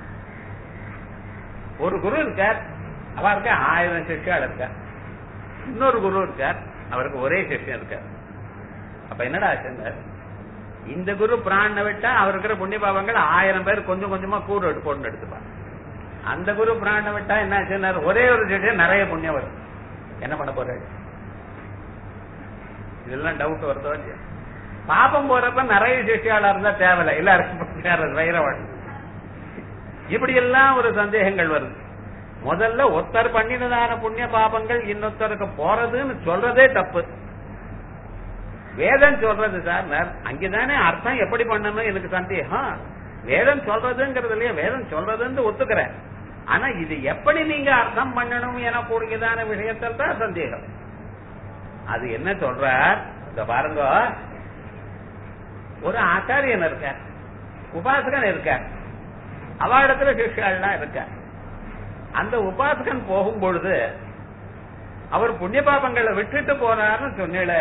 ஒரு குரு இருக்கார், அவருக்கு 1000 சிஷ்யாள் இருக்கார். இன்னொரு குரு இருக்கார், அவருக்கு ஒரே சிஷ்யம் இருக்கார். அப்ப என்னடா ஆச்சுங்க, இந்த குரு பிராண விட்டா அவர் இருக்கிற புண்ணிய பாவங்கள் 1000 பேர் கொஞ்சம் கொஞ்சமா கூடு போட்டு எடுத்துப்பார். அந்த குரு பிராண விட்டா என்ன ஆச்சுன்னா ஒரே ஒரு சிஷ்யம் நிறைய புண்ணியம் வரும். என்ன பண்ண போறாரு? இதெல்லாம் டவுட் வருதோ இல்லையா? பாப்பம் போறப்ப நிறைய சிஷ்யாளா இருந்தா தேவையில்லை, எல்லாருக்கும் வைரவாள். இப்படி எல்லாம் ஒரு சந்தேகங்கள் வருது. முதல்ல ஒருத்தர் பண்ணினதான புண்ணிய பாபங்கள் இன்னொருத்தருக்கு போறதுன்னு சொல்றதே தப்பு. வேதம் சொல்றது சார், அங்கதானே அர்த்தம் எப்படி பண்ணணும் எனக்கு சந்தேகம். வேதம் சொல்றதுங்கிறதுலயே வேதம் சொல்றதுன்னு ஒத்துக்கிறேன். ஆனா இது எப்படி நீங்க அர்த்தம் பண்ணணும் எனக்கூடியதான விஷயத்தில் தான் சந்தேகம். அது என்ன சொல்றார் இந்த பாருங்க. ஒரு ஆச்சாரியன் இருக்கார், உபாசகன் இருக்கார், அவரிடத்துல சிஷ்யாள்லாம் இருக்கார். அந்த உபாசகன் போகும் பொழுது அவர் புண்ணிய பாபங்களை விட்டுட்டு போறாருன்னு சொன்னல,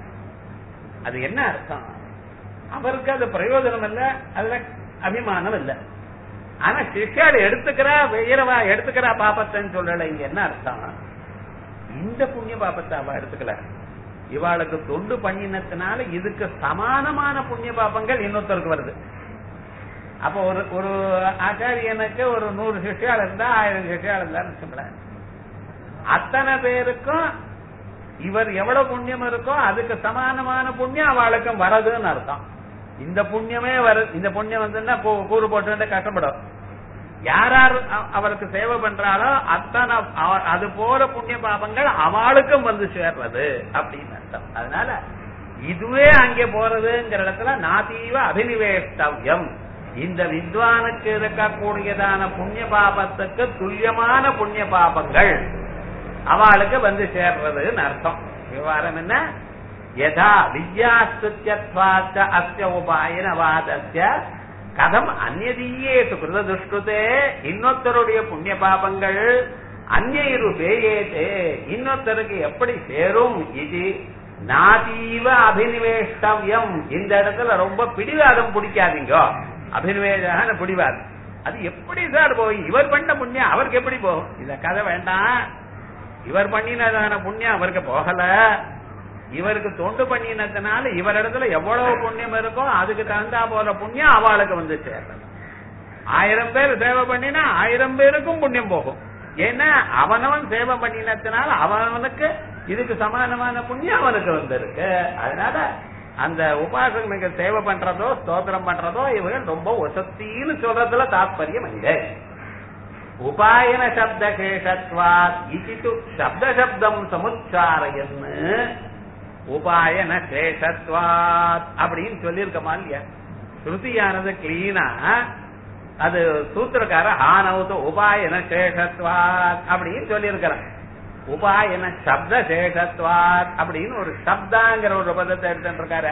அது என்ன அர்த்தம்? அவருக்கு அது பிரயோஜனம் இல்ல, அதுல அபிமானம் இல்ல. ஆனா சிஷ்யாடு எடுத்துக்கிறா வேறவா எடுத்துக்கிறா பாபத்தைன்னு சொல்லல. இங்க என்ன அர்த்தம்? இந்த புண்ணிய பாபத்தை அவ எடுத்துக்கல, இவாளுக்கு தொண்டு பண்ணினத்தினால இதுக்கு சமானமான புண்ணிய பாபங்கள் இன்னொருத்தருக்கு வருது. அப்ப ஒரு ஆச்சாரியனுக்கு ஒரு 100 சிஷ்யாள் இருந்தா 1000 சிஷ்யாள் இருந்தான்னு வச்சுங்களேன். அத்தனை பேருக்கும் இவர் எவ்வளவு புண்ணியம் இருக்கோ அதுக்கு சமானமான புண்ணியம் அவளுக்கும் வரதுன்னு அர்த்தம். இந்த புண்ணியமே வருது. இந்த புண்ணியம் வந்துன்னா கூறு போட்டு கஷ்டப்படும். யார் அவருக்கு சேவை பண்றாலோ அத்தனை அது போல புண்ணிய பாபங்கள் அவளுக்கும் வந்து சேர்றது அப்படின்னு அர்த்தம். அதனால இதுவே அங்கே போறதுங்கிற இடத்துல நாதீவ அபினிவேஷ்டவ்யம், இந்த வித்வானுக்கு இருக்கக்கூடியதான புண்ணிய பாபத்துக்கு துல்லியமான புண்ணிய பாபங்கள் அவளுக்கு வந்து சேர்றதுன்னு அர்த்தம். விவகாரம் என்ன? யதா வித்யாஸ்துத்யத்வாச்ச அஸ்ய உபாயனவாதஸ்ய கதம் அந்நதீயேது கிருததுஷ்டுதே, இன்னொருத்தருடைய புண்ணிய பாபங்கள் அந்நைரு பேயேதே, இன்னொருத்தருக்கு எப்படி சேரும்? இது நாதீவ அபினிவேஷ்டவ்யம். இந்த இடத்துல ரொம்ப பிடிவாதம் பிடிக்காதீங்க. அபினிவேஷ பிடிவாதம் அது எப்படி சார் போய் இவர் பண்ண புண்ணியம் அவருக்கு எப்படி போகும்? இந்த கதை வேண்டாம். இவர் பண்ணினதான புண்ணியம் அவருக்கு போகல, இவருக்கு தொண்டு பண்ணினதுனால இவரிடத்துல எவ்வளவு புண்ணியம் இருக்கோ அதுக்கு தகுந்தா போற புண்ணியம் அவளுக்கு வந்து சேர்றது. 1000 பேர் சேவை பண்ணினா 1000 பேருக்கும் புண்ணியம் போகும். ஏன்னா அவனவன் சேவை பண்ணினதுனால அவனுக்கு இதுக்கு சமானமான புண்ணியம் அவனுக்கு வந்திருக்கு. அதனால அந்த உபாசகனுக்கு சேவை பண்றதோ ஸ்தோத்திரம் பண்றதோ இவர்கள் ரொம்ப வசத்தின்னு சொல்றதுல தாத்பரியம் இல்லை. உபாயன சப்த கேஷத்வாத் இது சப்த சப்தம் சமுச்சாரயன்னு உபாயன சேஷத்வாத் அப்படின்னு சொல்லியிருக்கமா இல்லையா? ஸ்ருதியானது கிளீனா அது சூத்திரக்கார ஆனவுது உபாயன சேஷத்வாத் அப்படின்னு சொல்லியிருக்கிறான். உபாயன சப்த சேஷத்வாத் அப்படின்னு ஒரு சப்தாங்கிற ஒரு பதத்தை எடுத்துட்டு இருக்காரு.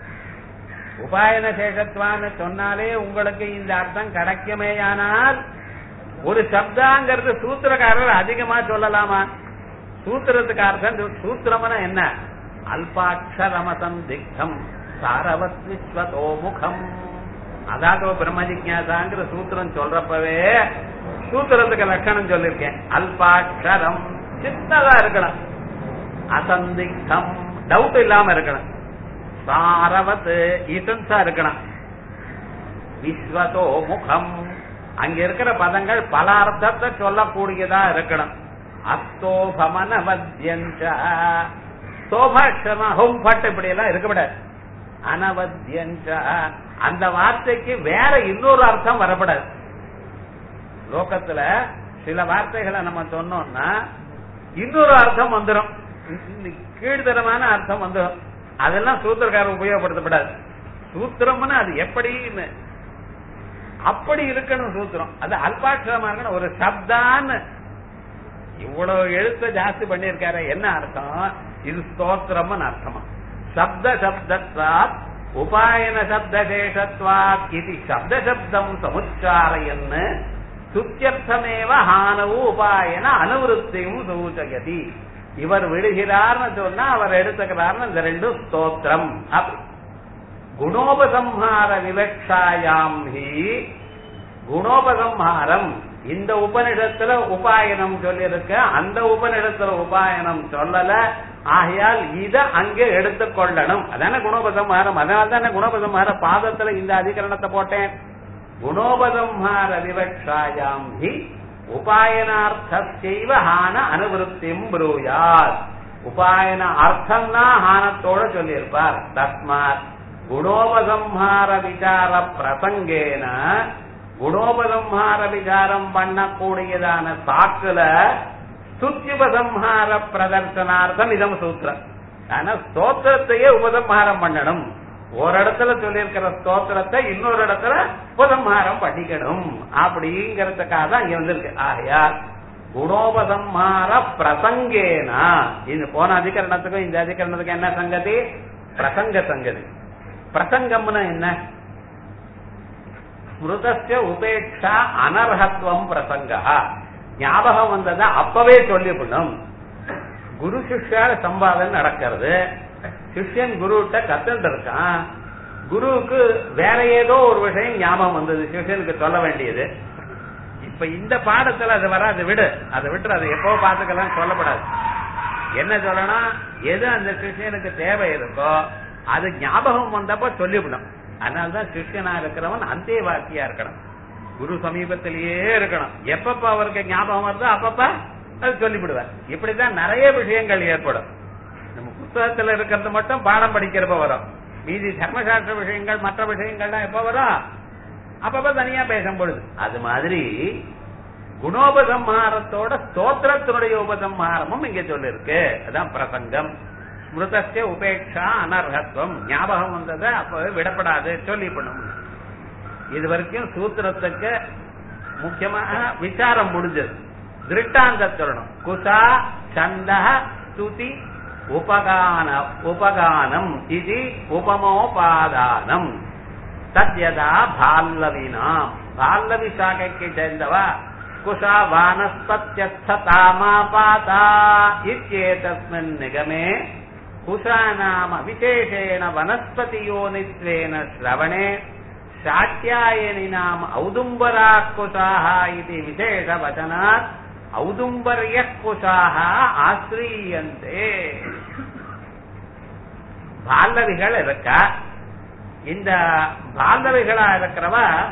உபாயன சேஷத்வான்னு சொன்னாலே உங்களுக்கு இந்த அர்த்தம் கிடைக்குமேயானால் ஒரு சப்தாங்கிறது சூத்திரக்காரர் அதிகமா சொல்லலாமா? சூத்திரத்துக்கு அர்த்தம் சூத்திரம்னா என்ன? அல்பாட்சரமசந்திக்தம் சாரவத் விஸ்வதோமுகம். அதாவது பிரம்ம ஜிக்ஞாசாங்கிற சூத்திரம் சொல்றப்பவே சூத்திரத்துக்கு லட்சணம் சொல்லிருக்கேன். அல்பாட்சரம் சின்னதா இருக்கணும், அசந்திக்தம் டவுட் இல்லாம இருக்கணும், சாரவத் ஈசன்ஸா இருக்கணும், விஸ்வதோமுகம் அங்க இருக்கிற பதங்கள் பல அர்த்தத்தை சொல்லக்கூடியதா இருக்கணும். அஸ்தோபமனவத்யஞ்ச சோபாட்சமா ஹோம் பட் இப்படி எல்லாம் இருக்கக்கூடாது. அனவத்யஞ்ச அந்த வார்த்தைக்கு வேற இன்னொரு அர்த்தம் வரப்படாது. லோகத்துல சில வார்த்தைகளை நம்ம சொன்னோம்னா இன்னொரு அர்த்தம் வந்துடும், கீழ்த்தரமான அர்த்தம் வந்துடும். அதெல்லாம் சூத்திரக்காரர் உபயோகப்படுத்தப்படாது. சூத்திரம்னு அது எப்படின்னு அப்படி இருக்கணும் சூத்திரம். அது அல்பாட்சரமா இருக்கணும். ஒரு சப்தான்னு இவ்வளவு எழுத்த ஜாஸ்தி பண்ணிருக்காரு. என்ன அர்த்தம்? இது ஸ்தோத்திரம் அர்த்தமா? சப்த சப்தத்வாத் உபாயன சப்தசேஷத்வாத் இது சப்த சப்தம் சமுச்சாரயன்னு சுத்தியர்த்தமேவ ஹானவு உபாயன அனுவருத்தியும் சூச்சயதி. இவர் விடுகிறார்னு சொன்னா அவர் எடுத்துக்கிறார்னு இந்த ரெண்டு ஸ்தோத்திரம். அப்படி குணோபசம்ஹார விவக்ஷாயாம் ஹி குணோபசம்ஹாரம் இந்த உபநிடத்துல உபாயனம் சொல்லிருக்க, அந்த உபநிடத்துல உபாயனம் சொல்லல. ஆகையால் இத அங்கே எடுத்துக்கொள்ளணும். அதான குணோபசம்ஹாரம். அதனால தானே குணோபசம்ஹார பாதத்துல இந்த அதிகரணத்தை போட்டேன். குணோபசம்ஹார விவக்ஷாயாம் ஹி உபாயனார்த்தத்தைவ ஹான அனுவருத்திம் ப்ரூயாத். உபாயன அர்த்தம்னா ஹானத்தோட சொல்லியிருப்பார். தஸ்மாத் குணோபசம்ஹார விசார பிரசங்கேன குணோபசம்ஹார விசாரம் பண்ணக்கூடியதான சாக்குல ஸ்துத்யுபசம்ஹார பிரதர்சனார்த்தம் இதம் சூத்திரம். ஆனா ஸ்தோத்திரத்தையே உபசம்ஹாரம் பண்ணணும். ஒரு இடத்துல சொல்லியிருக்கிற ஸ்தோத்திரத்தை இன்னொரு இடத்துல உபசம்ஹாரம் பண்ணிக்கணும் அப்படிங்கறதுக்காக தான் இங்க வந்திருக்கு. ஆகையால் குணோபசம்ஹார பிரசங்கேனா, இது போன அதிகரணத்துக்கும் இந்த அதிகரணத்துக்கும் என்ன சங்கதி? பிரசங்க சங்கதி. பிரசங்கம்னா என்ன? ஸ்மிருதஸ்ய உபேட்சா அனர்ஹத்வம் பிரசங்கா. ஞாபகம் வந்ததை அப்பவே சொல்லிவிடணும். குரு சிஷ்யால சம்பாதம் நடக்கிறது. சிஷ்யன் குருட்ட கத்துட்டு இருக்கான். குருவுக்கு வேற ஏதோ ஒரு விஷயம் ஞாபகம் வந்தது, சிஷ்யனுக்கு சொல்ல வேண்டியது. இப்ப இந்த பாடத்துல அது வராது, விடு, அதை விட்டு அதை எப்போ பாத்துக்கலாம் சொல்லப்படாது. என்ன சொல்லணும்? எது அந்த சிஷ்யனுக்கு தேவை இருக்கோ அது ஞாபகம் வந்தப்ப சொல்லிவிடும். அதனால்தான் சிஷ்யனா இருக்கிறவன் அந்தே வாக்கியா இருக்கணும், குரு சமீபத்திலேயே இருக்கணும். எப்பப்ப அவருக்கு ஞாபகம் வருதோ அப்பப்ப அது சொல்லிவிடுவார். இப்படிதான் நிறைய விஷயங்கள் ஏற்படும். நம்ம புத்தகத்துல இருக்கிறது மட்டும் பாடம் படிக்கிறப்ப வரும், மீதி தர்மசாஸ்திர விஷயங்கள் மற்ற விஷயங்கள்லாம் எப்ப வரும்? அப்பப்ப தனியா பேசும் பொழுது. அது மாதிரி குணோபசம்ஹாரத்தோட ஸ்தோத்திரத்தினுடைய உபசம்ஹாரமும் இங்க சொல்லிருக்கு. அதான் பிரசங்கம். ஸ்மிருதஸ்ய உபேட்சா அனர்ஹத்வம், ஞாபகம் வந்ததை அப்பவே விடப்படாது, சொல்லி பண்ணணும். இது வரைக்கும் சூத்திரத்துக்கு முக்கியமாக விசாரம் முடிஞ்சது. திருஷ்டாந்த சொல்லணும். குசா சந்த ஸ்துதி உபகானம் இது உபமோபாதானம். தத்யதா பால்லவினாம், பால்லவி சாகைக்கு சேர்ந்தவா குஷா வானஸ்பத்யஸ்தாமாபாதா இத்யேதஸ்மின் நிகமே குஷா நாம விசேஷேண வனஸ்பதியோனித்வேன ஸ்ரவணே சாட்யாயனி நாம ஔதும்பரா குஷாஹ இது விசேஷ வசனாத் ஔதும்பர்ய குஷாஹ ஆஸ்ரீயந்தே. பால்லவிகள் இருக்கா? இந்த பாந்தவிகளா இருக்கிறவ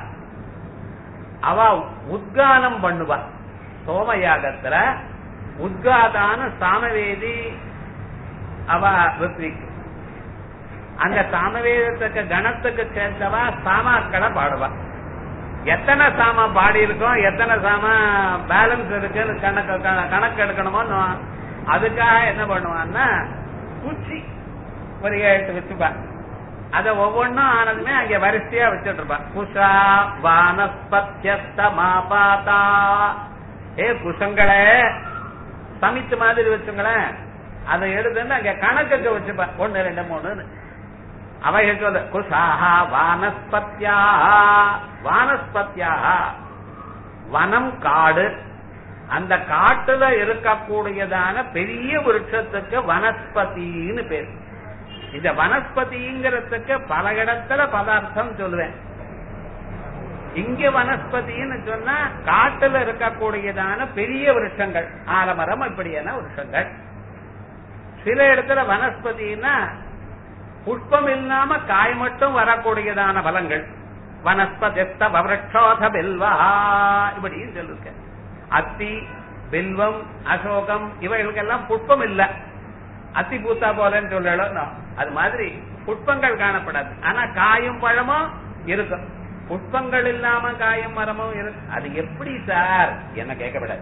அவ உத்கானம் பண்ணுவா. சோமயாகத்துல உத்காதான சாமவேதி அவ விற்பிக்கு. அந்த சாமவேதத்துக்கு கணத்துக்கு சேர்ந்தவா சாமாக்களை பாடுவா. எத்தனை சாமா பாடி இருக்கோம், எத்தனை சாமா பேலன்ஸ் இருக்குன்னு கணக்கு எடுக்கணுமோ அதுக்காக என்ன பண்ணுவான்னா குச்சி ஒரு 7 வச்சுப்பா. அத ஒவ்வொன்னும் ஆனதுமே அங்க வரிசையா வச்சுட்டு இருப்பான். குஷா வானஸ்பத்யஸ்தமாபாதா. ஏ குஷங்களே, சமித்து மாதிரி வச்சுங்களேன், அதை எடுத்து அங்க கணக்குக்கு வச்சுப்பான். 1 2 3 அவைகள் சொல்ல. குஷாஹா வானஸ்பத்யா, வானஸ்பத்யா வனம் காடு. அந்த காட்டுல இருக்கக்கூடியதான பெரிய விருட்சத்துக்கு வனஸ்பதினு பேர். இந்த வனஸ்பதிங்கிறதுக்கு பல இடத்துல பதார்த்தம் சொல்லுவேன். இங்க வனஸ்பதினு சொன்னா காட்டுல இருக்கக்கூடியதான பெரிய விருட்சங்கள், ஆலமரம் இப்படியான விருட்சங்கள். சில இடத்துல வனஸ்பதினா புஷ்பம் இல்லாம காய் மட்டும் வரக்கூடியதான பலங்கள். வனஸ்பதிஸ்த விருட்சோத பில்வா இப்படின்னு சொல்லிருக்க. அத்தி, பில்வம், அசோகம் இவைகளுக்கெல்லாம் புஷ்பம் இல்ல. அத்தி பூத்தா போலன்னு சொல்லணும். அது மாதிரி புஷ்பங்கள் காணப்படாது, ஆனா காயும் பழமும் இருக்கும். புஷ்பங்கள் இல்லாம காயும் மரமும் இருக்கு. அது எப்படி சார் என்ன கேட்கப்படாது,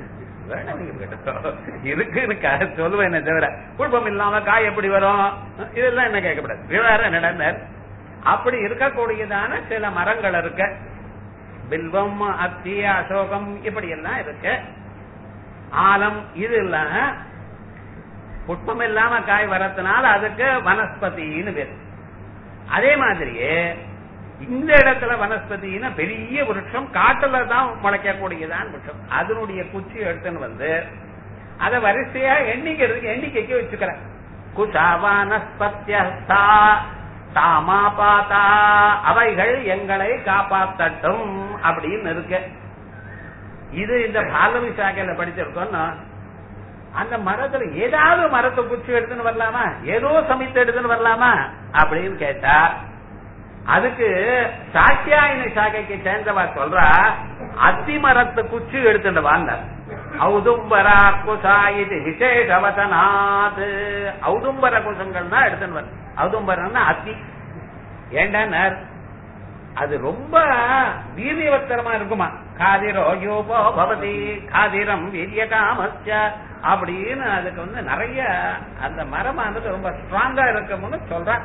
இருக்குன்னு சொல்லுவேன் தவிர புஷ்பம் இல்லாம காய் எப்படி வரும் இதெல்லாம் என்ன கேட்கப்படாது. விவகாரம் நடந்தார். அப்படி இருக்கக்கூடியதான சில மரங்கள் இருக்கு. பில்வம், அத்தி, அசோகம் இப்படி எல்லாம் இருக்கு. ஆலம் இது இல்லாம புஷ்பம் இல்லாம காய் வரதுனால அதுக்கு வனஸ்பதினு பேர். அதே மாதிரியே இந்த இடத்துல வனஸ்பதினா பெரிய விருட்சம், காட்டுல தான் முளைக்கக்கூடியதான் விருட்சம். அதனுடைய குச்சி எடுத்துன்னு வந்து அதை வரிசையா எண்ணிக்கைக்கு வச்சுக்கிறேன். குஷா வனஸ்பத்யஸ்தா தாமாபாதா, அவைகள் எங்களை காப்பாத்தட்டும் அப்படின்னு இருக்கு. இது இந்த பாலவி சாக்கையில படிச்சிருக்கோம்னா அந்த மரத்துல ஏதாவது மரத்தை குச்சி எடுத்துன்னு வரலாமா, ஏதோ சமைத்து எடுத்துன்னு வரலாமா அப்படின்னு கேட்டா அதுக்கு சாட்சியாயின சாக்கைக்கு சேர்ந்தவா சொல்றா அத்தி மரத்து குச்சி எடுத்துட்டு வாங்க. ஔதும்பரா குசாயிது விசேஷவசனாது. ஔதும்பர குசங்கள் தான் எடுத்துன்னு வர. ஔதும்பரன்னா அத்தி. ஏண்டா அது ரொம்ப வீரியவத்தரமா இருக்குமா, காதிரோயூபோ பவதி காதிரம் வீரியகாமஸ்ய அப்படின்னு அதுக்கு நிறைய அந்த மரமானது ரொம்ப ஸ்ட்ராங்கா இருக்கும்னு சொல்றான்.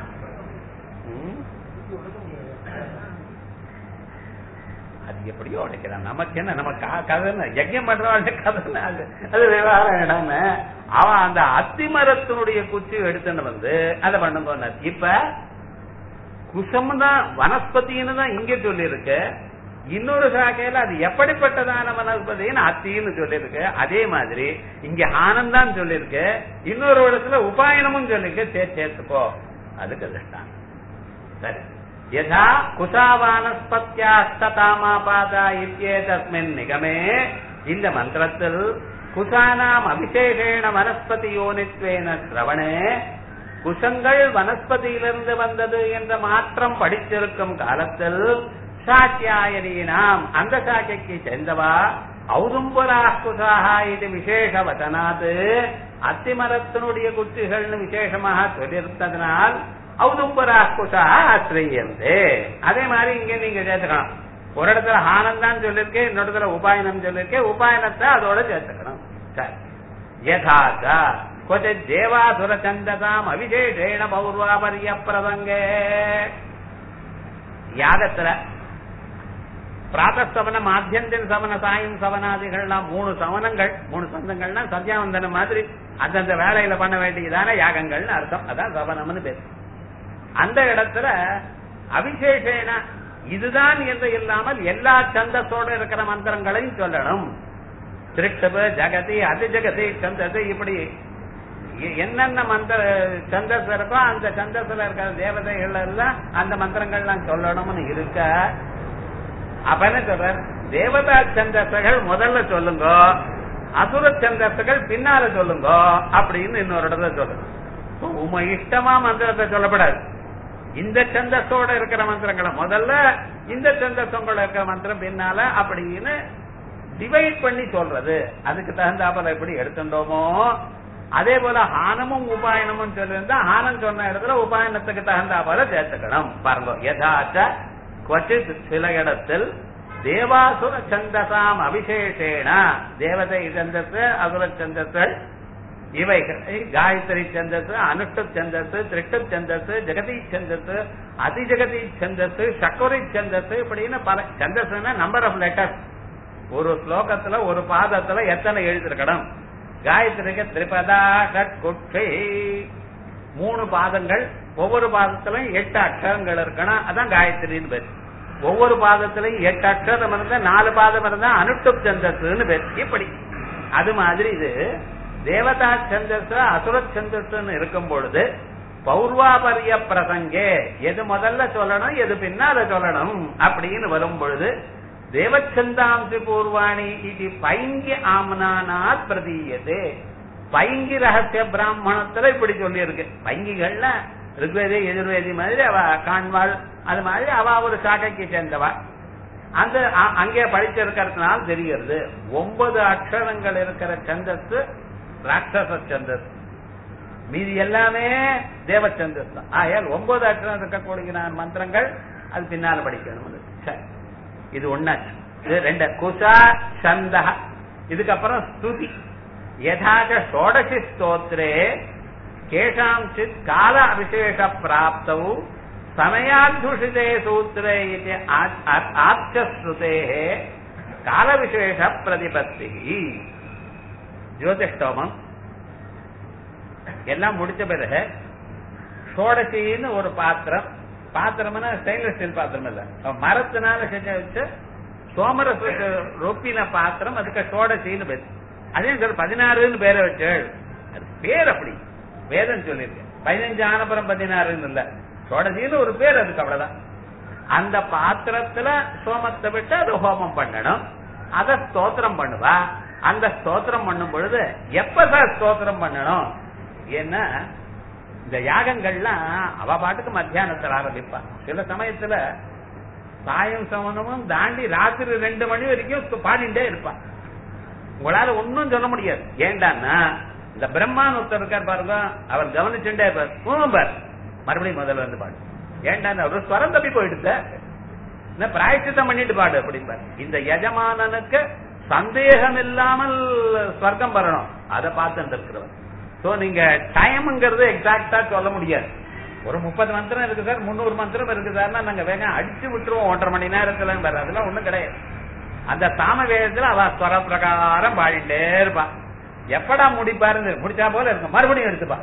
அது எப்படியோ உடைக்கிறான். நமக்கு என்ன, நம்ம கதை யஜ்யம் பண்றவாழ்ந்த கதை அது விவகாரம் இடாம அவன் அந்த அத்திமரத்தினுடைய குச்சி எடுத்துன்னு அதை பண்ண போனார். இப்ப குசம் தான் வனஸ்பதினு தான் இங்க சொல்லி இருக்கு. இன்னொரு சாக்கையில அது எப்படிப்பட்டதான வனஸ்பதினு அத்தின்னு சொல்லிருக்கு. அதே மாதிரி இங்க ஆனந்தான் சொல்லிருக்கு. இன்னொரு இடத்துல உபாயனமும் சொல்லிருக்கு. சேர்த்துக்கோ, அதுக்கு அதிர்ஷ்டம். சரி, யதா குசாவானஸ்பத்யாஸ்தாமாபாதா இத்யேதஸ்மின் நிகமே, இந்த மந்திரத்தில் குசானாம் அபிஷேகேண வனஸ்பதி யோனித்வேன ஸ்ரவணே, குசங்கள் வனஸ்பதியிலிருந்து வந்தது என்ற மாற்றம் படித்திருக்கும் காலத்தில் சாக்கியாயனீனாம் அந்த சாக்கைக்கு சேர்ந்தவா ஔதும்புரா குசாஹா இது விசேஷ வதனாது அத்திமரத்தினுடைய குச்சிகள்னு விசேஷமாக சொல்லியிருந்ததனால் ஔதும்புரா குசாஹா ஆசிரியந்தே. அதே மாதிரி இங்க நீங்க சேர்த்துக்கணும். ஒரு இடத்துல ஆனந்தான் சொல்லிருக்கேன், இன்னொரு இடத்துல உபாயனம் சொல்லிருக்கேன். உபாயனத்தை அதோட சேர்த்துக்கணும். சரி, யதாச்ச கொச்ச தேவாசுர சந்ததாம் அவிசேஷேண பௌர்வாபரிய பிரசங்கே, யாகத்துல பிராத்தசவனம் ஆத்தியந்தின் சவன சாயும் சவனாதிகள்லாம் 3 சவனங்கள் 3 சந்தங்கள்னா சந்தியாவந்தனம் மாதிரி அந்தந்த வேலையில பண்ண வேண்டியதான யாகங்கள்னு அர்த்தம். அதான் சவனம்னு பேரு. அந்த இடத்துல அபிஷேஷேன இதுதான் என்று இல்லாமல் எல்லா சந்தத்தோட இருக்கிற மந்திரங்களையும் சொல்லணும். திருஷ்டப ஜகதி அதிஜகதி சந்தது இப்படி என்னென்ன மந்திர சந்தஸ் இருக்கோ அந்த சந்தஸ்ல இருக்கிற தேவதைகள் எல்லாம் அந்த மந்திரங்கள்லாம் சொல்லணும்னு இருக்க. அப்ப என்ன சொல்ற, தேவதா சந்தஸ்கள் முதல்ல சொல்லுங்க, அசுர சந்தஸ்கள் பின்னால சொல்லுங்க அப்படின்னு இன்னொரு இடத்துல சொல்லுங்க. உங்க இஷ்டமா மந்திரத்தை சொல்லப்படாது. இந்த சந்தஸோட இருக்கிற மந்திரங்களை முதல்ல, இந்த சந்தஸோட இருக்கிற மந்திரம் பின்னால அப்படின்னு டிவைட் பண்ணி சொல்றது. அதுக்கு தகுந்தாப்பல எப்படி எடுத்துட்டோமோ அதே போல ஹானமும் உபாயனமும் சொல்லியிருந்தா ஹானம் சொன்ன இடத்துல உபாயனத்துக்கு தகுந்தாப்பல சேர்த்துக்கணும். பாருங்க, யதாச்ச கொச்சித் சில இடத்தில் தேவாசுர சந்தசாம் அபிஷேஷேன தேவதை சந்தஸ் அசுர சந்தஸ்கள் இவைகளை காயத்ரி சந்தஸ் அனுஷ்டு சந்தஸ் திருஷ்டு சந்தஸ் ஜெகதி சந்தஸ் அதிஜகதி சந்தஸ் சக்கரி சந்தஸ் இப்படின்னு பல சந்தஸ் நம்பர் ஆஃப் லெட்டர்ஸ். ஒரு ஸ்லோகத்துல ஒரு பாதத்துல எத்தனை எழுதிருக்கணும். காயத்ரிக்கு திரிபதா ஷட்குட்சை 3 பாதங்கள், ஒவ்வொரு பாதத்திலும் 8 அக்ஷரங்கள் இருக்கணும். அதான் காயத்ரின்னு பேர். ஒவ்வொரு பாதத்திலையும் 8 அக்ஷரம் இருந்தா 4 பாதம் இருந்தா அனுஷ்டு சந்தஸ்ன்னு பேர். இப்படி அது மாதிரி இது தேவதா சந்தஸ் அசுர சந்தஸ்ன்னு இருக்கும் பொழுது பௌர்வாபரிய பிரசங்கே எது முதல்ல சொல்லணும் எது பின்னால சொல்லணும் அப்படின்னு வரும் பொழுது தேவச்சந்தாம்சி பூர்வாணி இது பைங்கி ஆம்னானாத் பிரதீயதே. பைங்கி ரகசிய பிராமணத்துல இப்படி சொல்லி இருக்கு. பைங்கிகள்ல ருக்வேதி எதிர்வேதி மாதிரி அவ காண்வாள், அது மாதிரி அவ ஒரு சாக்கைக்கு சேர்ந்தவா. அந்த அங்கே படிச்சிருக்கிறதுனால தெரிகிறது 9 அக்ஷரங்கள் இருக்கிற சந்தஸ் ராட்சச சந்தஸ், மீதி எல்லாமே தேவ சந்தஸ் தான். ஆயால் 9 அக்ஷரம் இருக்கக்கூடிய மந்திரங்கள் அது பின்னால படிக்கணும். சரி, இது ஒன்னாச்சு. இது 2 குசா சந்த. இதுக்கப்புறம் ஸ்துதி. யதாச்ச ஷோடசி ஸ்தோத்ரே கேஷாஞ்சித் கால அபிஷேஷ பிராப்தௌ சமயாத்யுஷிதே சூத்ரே இது ஆச்சஸ்ருதே கால விசேஷ பிரதிபத்தி. ஜோதிஷ்டோமம் எல்லாம் முடிச்ச பிறகு ஷோடசின்னு ஒரு பாத்திரம், பாத்திரம்னா ஸ்டெயின்லெஸ் ஸ்டீல் பாத்திரம் இல்ல, மரத்தினால செஞ்சு வச்சு சோமரச ரொப்பின பாத்திரம், அதுக்கு ஷோடசின்னு பேரு. அதே சொல்ல 16ன்னு பேரை வச்சு அது பேர் அப்படி வேதம் சொல்லிருக்கு. 15 ஆனப்புறம் 16ன்னு இல்ல, ஷோடசின்னு ஒரு பேர், அதுக்கு அவ்வளவுதான். அந்த பாத்திரத்துல சோமத்தை விட்டு அது ஹோமம் பண்ணணும். அத ஸ்தோத்திரம் பண்ணுவா. அந்த ஸ்தோத்திரம் பண்ணும் பொழுது எப்பதான் ஸ்தோத்திரம் பண்ணணும், ஏன்னா இந்த யாகங்கள்லாம் அவ பாட்டுக்கு மத்தியானத்தில் ஆரம்பிப்பா. சில சமயத்துல சாயம் சமனமும் தாண்டி ராத்திரி 2 மணி வரைக்கும் பாடிண்டே இருப்பா. உங்களால ஒன்னும் சொல்ல முடியாது. ஏண்டான்னா இந்த பிரம்மான் ஒருத்தர் இருக்கார் பாருங்க, அவர் கவனிச்சுட்டே இருப்பார். மறுபடியும் முதல்ல வந்து பாடு. ஏண்டா ஒரு ஸ்வரம் தப்பி போயிடுத்த, பிராயச்சித்தம் பண்ணிட்டு பாடு அப்படிம்பார். இந்த எஜமானனுக்கு சந்தேகம் இல்லாமல் ஸ்வர்க்கம் வரணும், அதை பார்த்துட்டு இருக்கிறவர். சோ நீங்க டைம்ங்கிறது எக்ஸாக்டா சொல்ல முடியாது. ஒரு 30 மந்திரம் இருக்கு சார், 300 மந்திரம் இருக்கு சார்னா நாங்க வேகம் அடிச்சு விட்டுருவோம் 1.5 மணி நேரத்துல. அதெல்லாம் ஒண்ணும் கிடையாது. அந்த சாம வேதத்துல அவ ஸ்வர பிரகாரம் பாடிட்டே இருப்பா. எப்படா முடிப்பாரு, முடிச்சா போல இருக்கும், மறுபடியும் எடுத்துப்பா.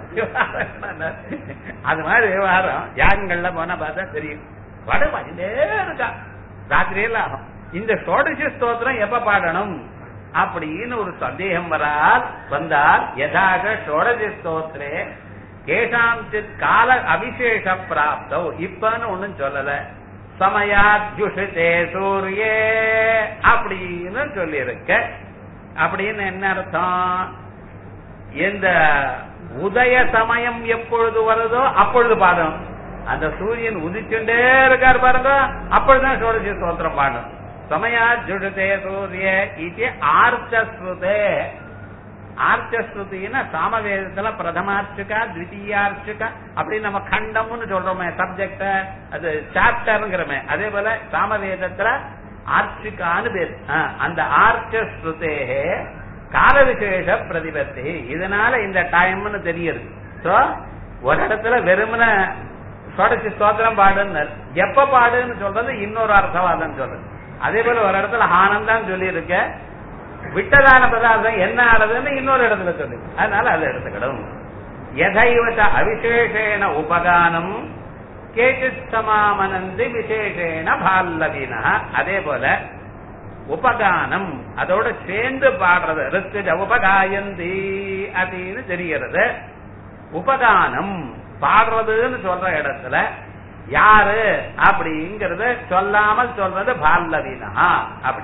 அது மாதிரி விவகாரம் யாகங்கள்ல போனா பார்த்தா தெரியும், பாடு பாடிட்டே இருக்கா, ராத்திரியெல்லாம் ஆகும். இந்த ஷோடசி ஸ்தோத்திரம் எப்ப பாடணும் அப்படின்னு ஒரு சந்தேகம் வந்தால் யதாக ஷோடசி ஸ்தோத்திரே கேஷாஞ்சித் கால அபிஷேக பிராப்தோ, இப்பன்னு ஒண்ணும் சொல்லல, சமயாத்யுஷிதே சூரியே அப்படின்னு சொல்லி இருக்க. அப்படின்னு என்ன அர்த்தம்? இந்த உதய சமயம் எப்பொழுது வருதோ அப்பொழுது பாடணும். அந்த சூரியன் உதிச்சுட்டே இருக்கார் பாருங்க, அப்பொழுதுதான் ஷோடசி ஸ்தோத்திரம் பாடணும். சமயாத்யுஷிதே சூரிய இது ஆர்ச்சஸ்ருதே. ஆர்ச்சஸ்ருதினா சாமவேதத்துல பிரதமார்ச்சுகா த்விதீயார்ச்சுகா அப்படின்னு நம்ம கண்டம்னு சொல்றோமே சப்ஜெக்ட, அது சாப்டர்ங்கிறமே, அதே போல சாமவேதத்துல ஆர்ச்சிகான்னு பேர். அந்த ஆர்ச்சஸ்ருதே கால விசேஷ பிரதிபத்தி. இதனால இந்த டைம்னு தெரியுது. சோ ஒரு இடத்துல வெறுமன ஷோடசி ஸ்தோத்திரம் பாடுன்னு, எப்ப பாடுன்னு சொல்றது இன்னொரு அர்த்தவாதம் சொல்றது. அதே போல ஒரு இடத்துல ஆனந்தான் சொல்லி இருக்க, விட்டதான பதார்த்தம் என்ன ஆனதுன்னு இன்னொரு இடத்துல சொல்லு, அதனால அதை எடுத்துக்கிடும். யதைவச அவிசேஷேன உபகானம் கேச்சித் சமாமனந்தி விசேஷேன பால்லவினா. அதே போல உபகானம் அதோட சேர்ந்து பாடுறது, ரித்துஜ உபகாயந்தி அப்படின்னு தெரிகிறது. உபகானம் பாடுறதுன்னு சொல்ற இடத்துல யாரு அப்படிங்கறத சொல்லாமல் சொல்றது பால்லவினா. அப்படி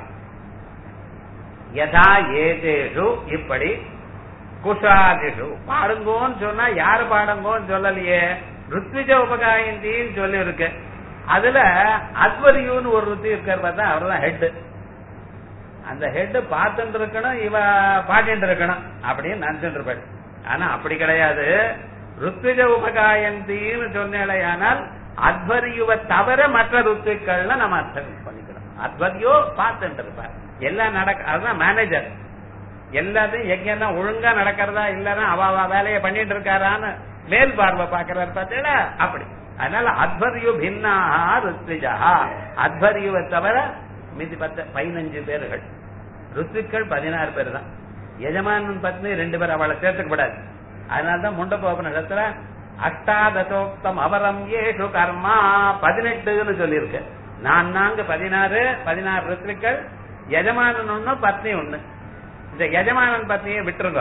யதா ஏதேஷு இப்படி குஷாதிஷு பாடுங்கோன்னு சொன்னா யாரு பாடுங்கோன்னு சொல்லலையே, ருத்விஜ உபகாயந்தின்னு சொல்லி இருக்கு. அதுல அத்வரியுன்னு ஒரு ருத்தி இருக்கார் பார்த்தா, அவர்தான் ஹெட். அந்த ஹெட் பார்த்துட்டு இருக்கணும், இவ பாடிட்டு இருக்கணும் அப்படின்னு நினைச்சுட்டு இருப்பாரு. ஆனா அப்படி கிடையாது. ருத்விஜ உபகாயந்தின்னு சொன்னேனால் அத்வரியுவை தவிர மற்ற ருத்துக்கள்ல நம்ம அர்த்தம் பண்ணிக்கணும். அத்வரியோ பார்த்துட்டு இருப்பார், எல்லாம் அதுதான் மேனேஜர். எல்லாத்தையும் எங்கன்னா ஒழுங்கா நடக்கிறதா இல்லன்னா அவ வேலையை பண்ணிட்டு இருக்காரான்னு மேல் பார்வை பாக்குறாரு பார்த்தீங்களா, அப்படி. அதனால அத்வரியு பின்னா ருத்விஜா, அத்வரியுவை தவிர மீதி 15 பேர்கள். ருத்துக்கள் 16 பேர் தான். எஜமானன் பத்னி 2 பேர், அவளை சேர்த்துக்கப்படாது. அதனால்தான் முண்டபோபன இடத்துல அஷ்டாதசோக்தம் அவரம் ஏஷு கர்மா 18ன்னு சொல்லியிருக்கு. 4 16 ருத்துக்கள், எஜமானன் 1 பத்னி 1. இந்த எஜமானன் பத்னியை விட்டுருங்க,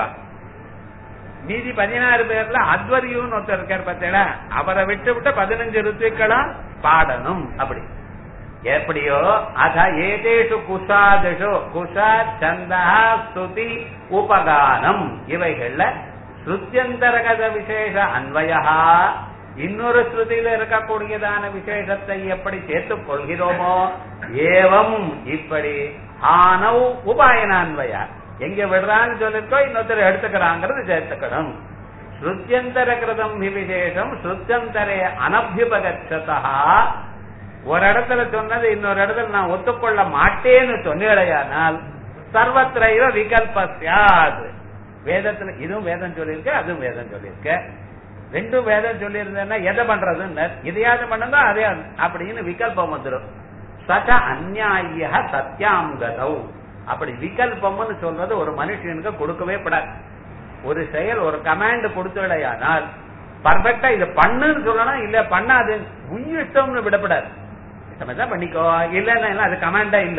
மீதி 16 பேர்ல அத்வரியுன்னு ஒருத்தர் இருக்கார் பார்த்தீங்களா, அவரை விட்டு 15 ருத்துக்களும் பாடணும். அப்படி எப்படியோ அத ஏதேஷு குஷாதிஷு, குஷா சந்தா ஸ்துதி உபகானம் இவைகள்ல ஸ்ருத்யந்தரகத விசேஷ அன்வயா, இன்னொரு ஸ்ருதியில இருக்கக்கூடியதான விசேஷத்தை எப்படி சேர்த்துக் கொள்கிறோமோ ஏவம் இப்படி ஆனவ் உபாயனான்வயா, எங்க விடுறான்னு சொல்லிருக்கோ இன்னொருத்தர் எடுத்துக்கிறாங்கிறது சேர்த்துக்கணும். ஸ்ருத்யந்தர கிருதம் விசேஷம் ஸ்ருத்யந்தரே அனபியுபகச்சதா. ஒரு இடத்துல சொன்னது இன்னொரு இடத்துல நான் ஒத்துக்கொள்ள மாட்டேன்னு சொன்னேடையானால் சர்வத்திரைவ விகல்பஸ்யாது. வேதத்துல இதுவும் வேதம் சொல்லியிருக்க, அதுவும் வேதம் சொல்லியிருக்க, 2 வேதம் சொல்லியிருந்தேன்னா எதை பண்றதுன்னு, இதையாவது பண்ணுங்க அதே அப்படின்னு விகல்பம் வந்துடும். சத அந்நிய சத்தியாங்கதௌ. அப்படி விகல்பம்னு சொல்றது ஒரு மனுஷனுக்கு கொடுக்கவே படாது. ஒரு செயல் ஒரு கமாண்ட் கொடுத்தடையானால் பர்ஃபெக்டா இதை பண்ணுன்னு சொல்லணும், இல்ல பண்ணாது உயிரிட்டம்னு விடப்படாது. பண்ணிக்கோ இல்லன்னா அது கமாண்டா இல்ல.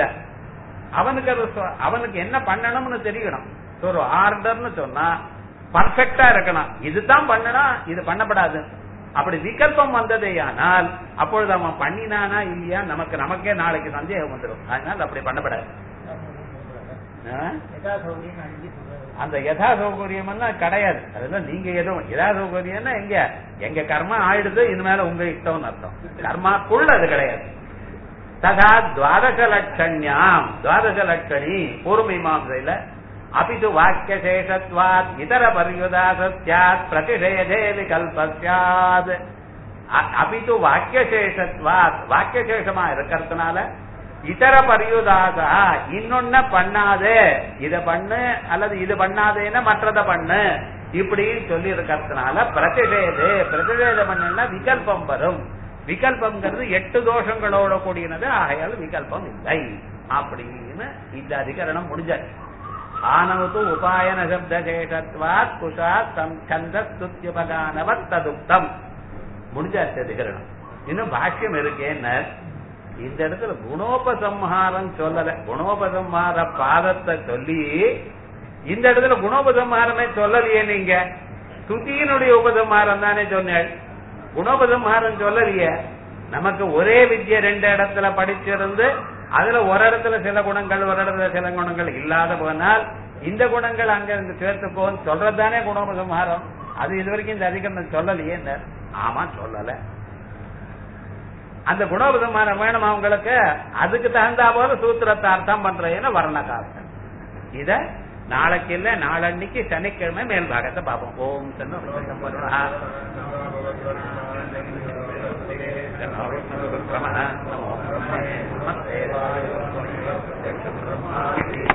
அவனுக்கு என்ன பண்ணணும்னு தெரியணும். ஒரு ஆர்டர்னு சொன்னா பர்ஃபெக்டா இருக்கணும், இதுதான் பண்ணணும், இது பண்ணப்படாது. அப்படி விகல்பம் வந்ததேயானால் அப்பொழுது அவன் பண்ணினானா இல்லையா நமக்கே நாளைக்கு சந்தேகம் வந்துடும். அதனால அப்படி பண்ணப்படாது. அந்த யதா சௌகரியம் எல்லாம் கிடையாது. அதெல்லாம் நீங்க எதுவும் யதா சௌகரியம்னா எங்க கர்மா ஆயிடுது, இனிமேல உங்க இஷ்டம்னு அர்த்தம். கர்மாக்குள்ள அது கிடையாது. ததா துவாதச லட்சண்யாம், துவாதச லட்சணி பூர்வமீமாம்சையில அபிது வாக்கிய சேஷத்வாத் இதர பரியுதாசத்யாத் பிரதிஷேதே விகல்பஸ்யாத். அபிது வாக்கிய சேஷத்வாத், வாக்கிய சேஷமா இருக்கிறதுனால இதர பரியுதாசா இன்னொன்ன பண்ணாதே, இத பண்ணு அல்லது இது பண்ணாதேன்னா மற்றத பண்ணு இப்படி சொல்லி இருக்கிறதுனால பிரதிஷேதம் பண்ணா விகல்பம் வரும். விகல்பம்ங்கிறது 8 தோஷங்களோட கூடியது, ஆகையால் விகல்பம் இல்லை அப்படின்னு இந்த அதிகரணம் முடிஞ்சாச்சு. ஆனவது உபாயன சப்தசேஷத்வாத் குஷாத் சந்த ஸ்துத்யுபகானவத் ததுக்தம் முடிஞ்சாச்சு அதிகரணம். இன்னும் பாஷ்யம் இருக்கேன்னு இந்த இடத்துல குணோபசம்ஹாரம் சொல்லல. குணோபசம்ஹார பாதத்தை சொல்லி இந்த இடத்துல குணோபசம்ஹாரமே சொல்லலையே. நீங்க ஸ்துதியினுடைய உபசம்ஹாரம் தானே சொன்னேன், குணோபசம்ஹாரம் சொல்லலையே. நமக்கு ஒரே வித்யை 2 இடத்துல படிச்சிருந்து அதுல ஒரு இடத்துல சில குணங்கள் ஒரு இடத்துல சில குணங்கள் இல்லாத போனால் இந்த குணங்கள் அங்க சேர்த்துக்கோன்னு சொல்றதுதானே குணோபசம்ஹாரம். அது இதுவரைக்கும் இந்த அதிகரணம் சொல்லலையே. ஆமா சொல்லல. அந்த குணோபசம்ஹாரம் வேணும் அவங்களுக்கு, அதுக்கு தகுந்தா போல சூத்திரத்தை அர்த்தம் பண்றேன்னு வர்ணகார்த்தம். இத நாளைக்கு இல்ல நாளன்னைக்கு சனிக்கிழமை மேல் பாகத்தை பார்ப்போம். ஓம் நமோ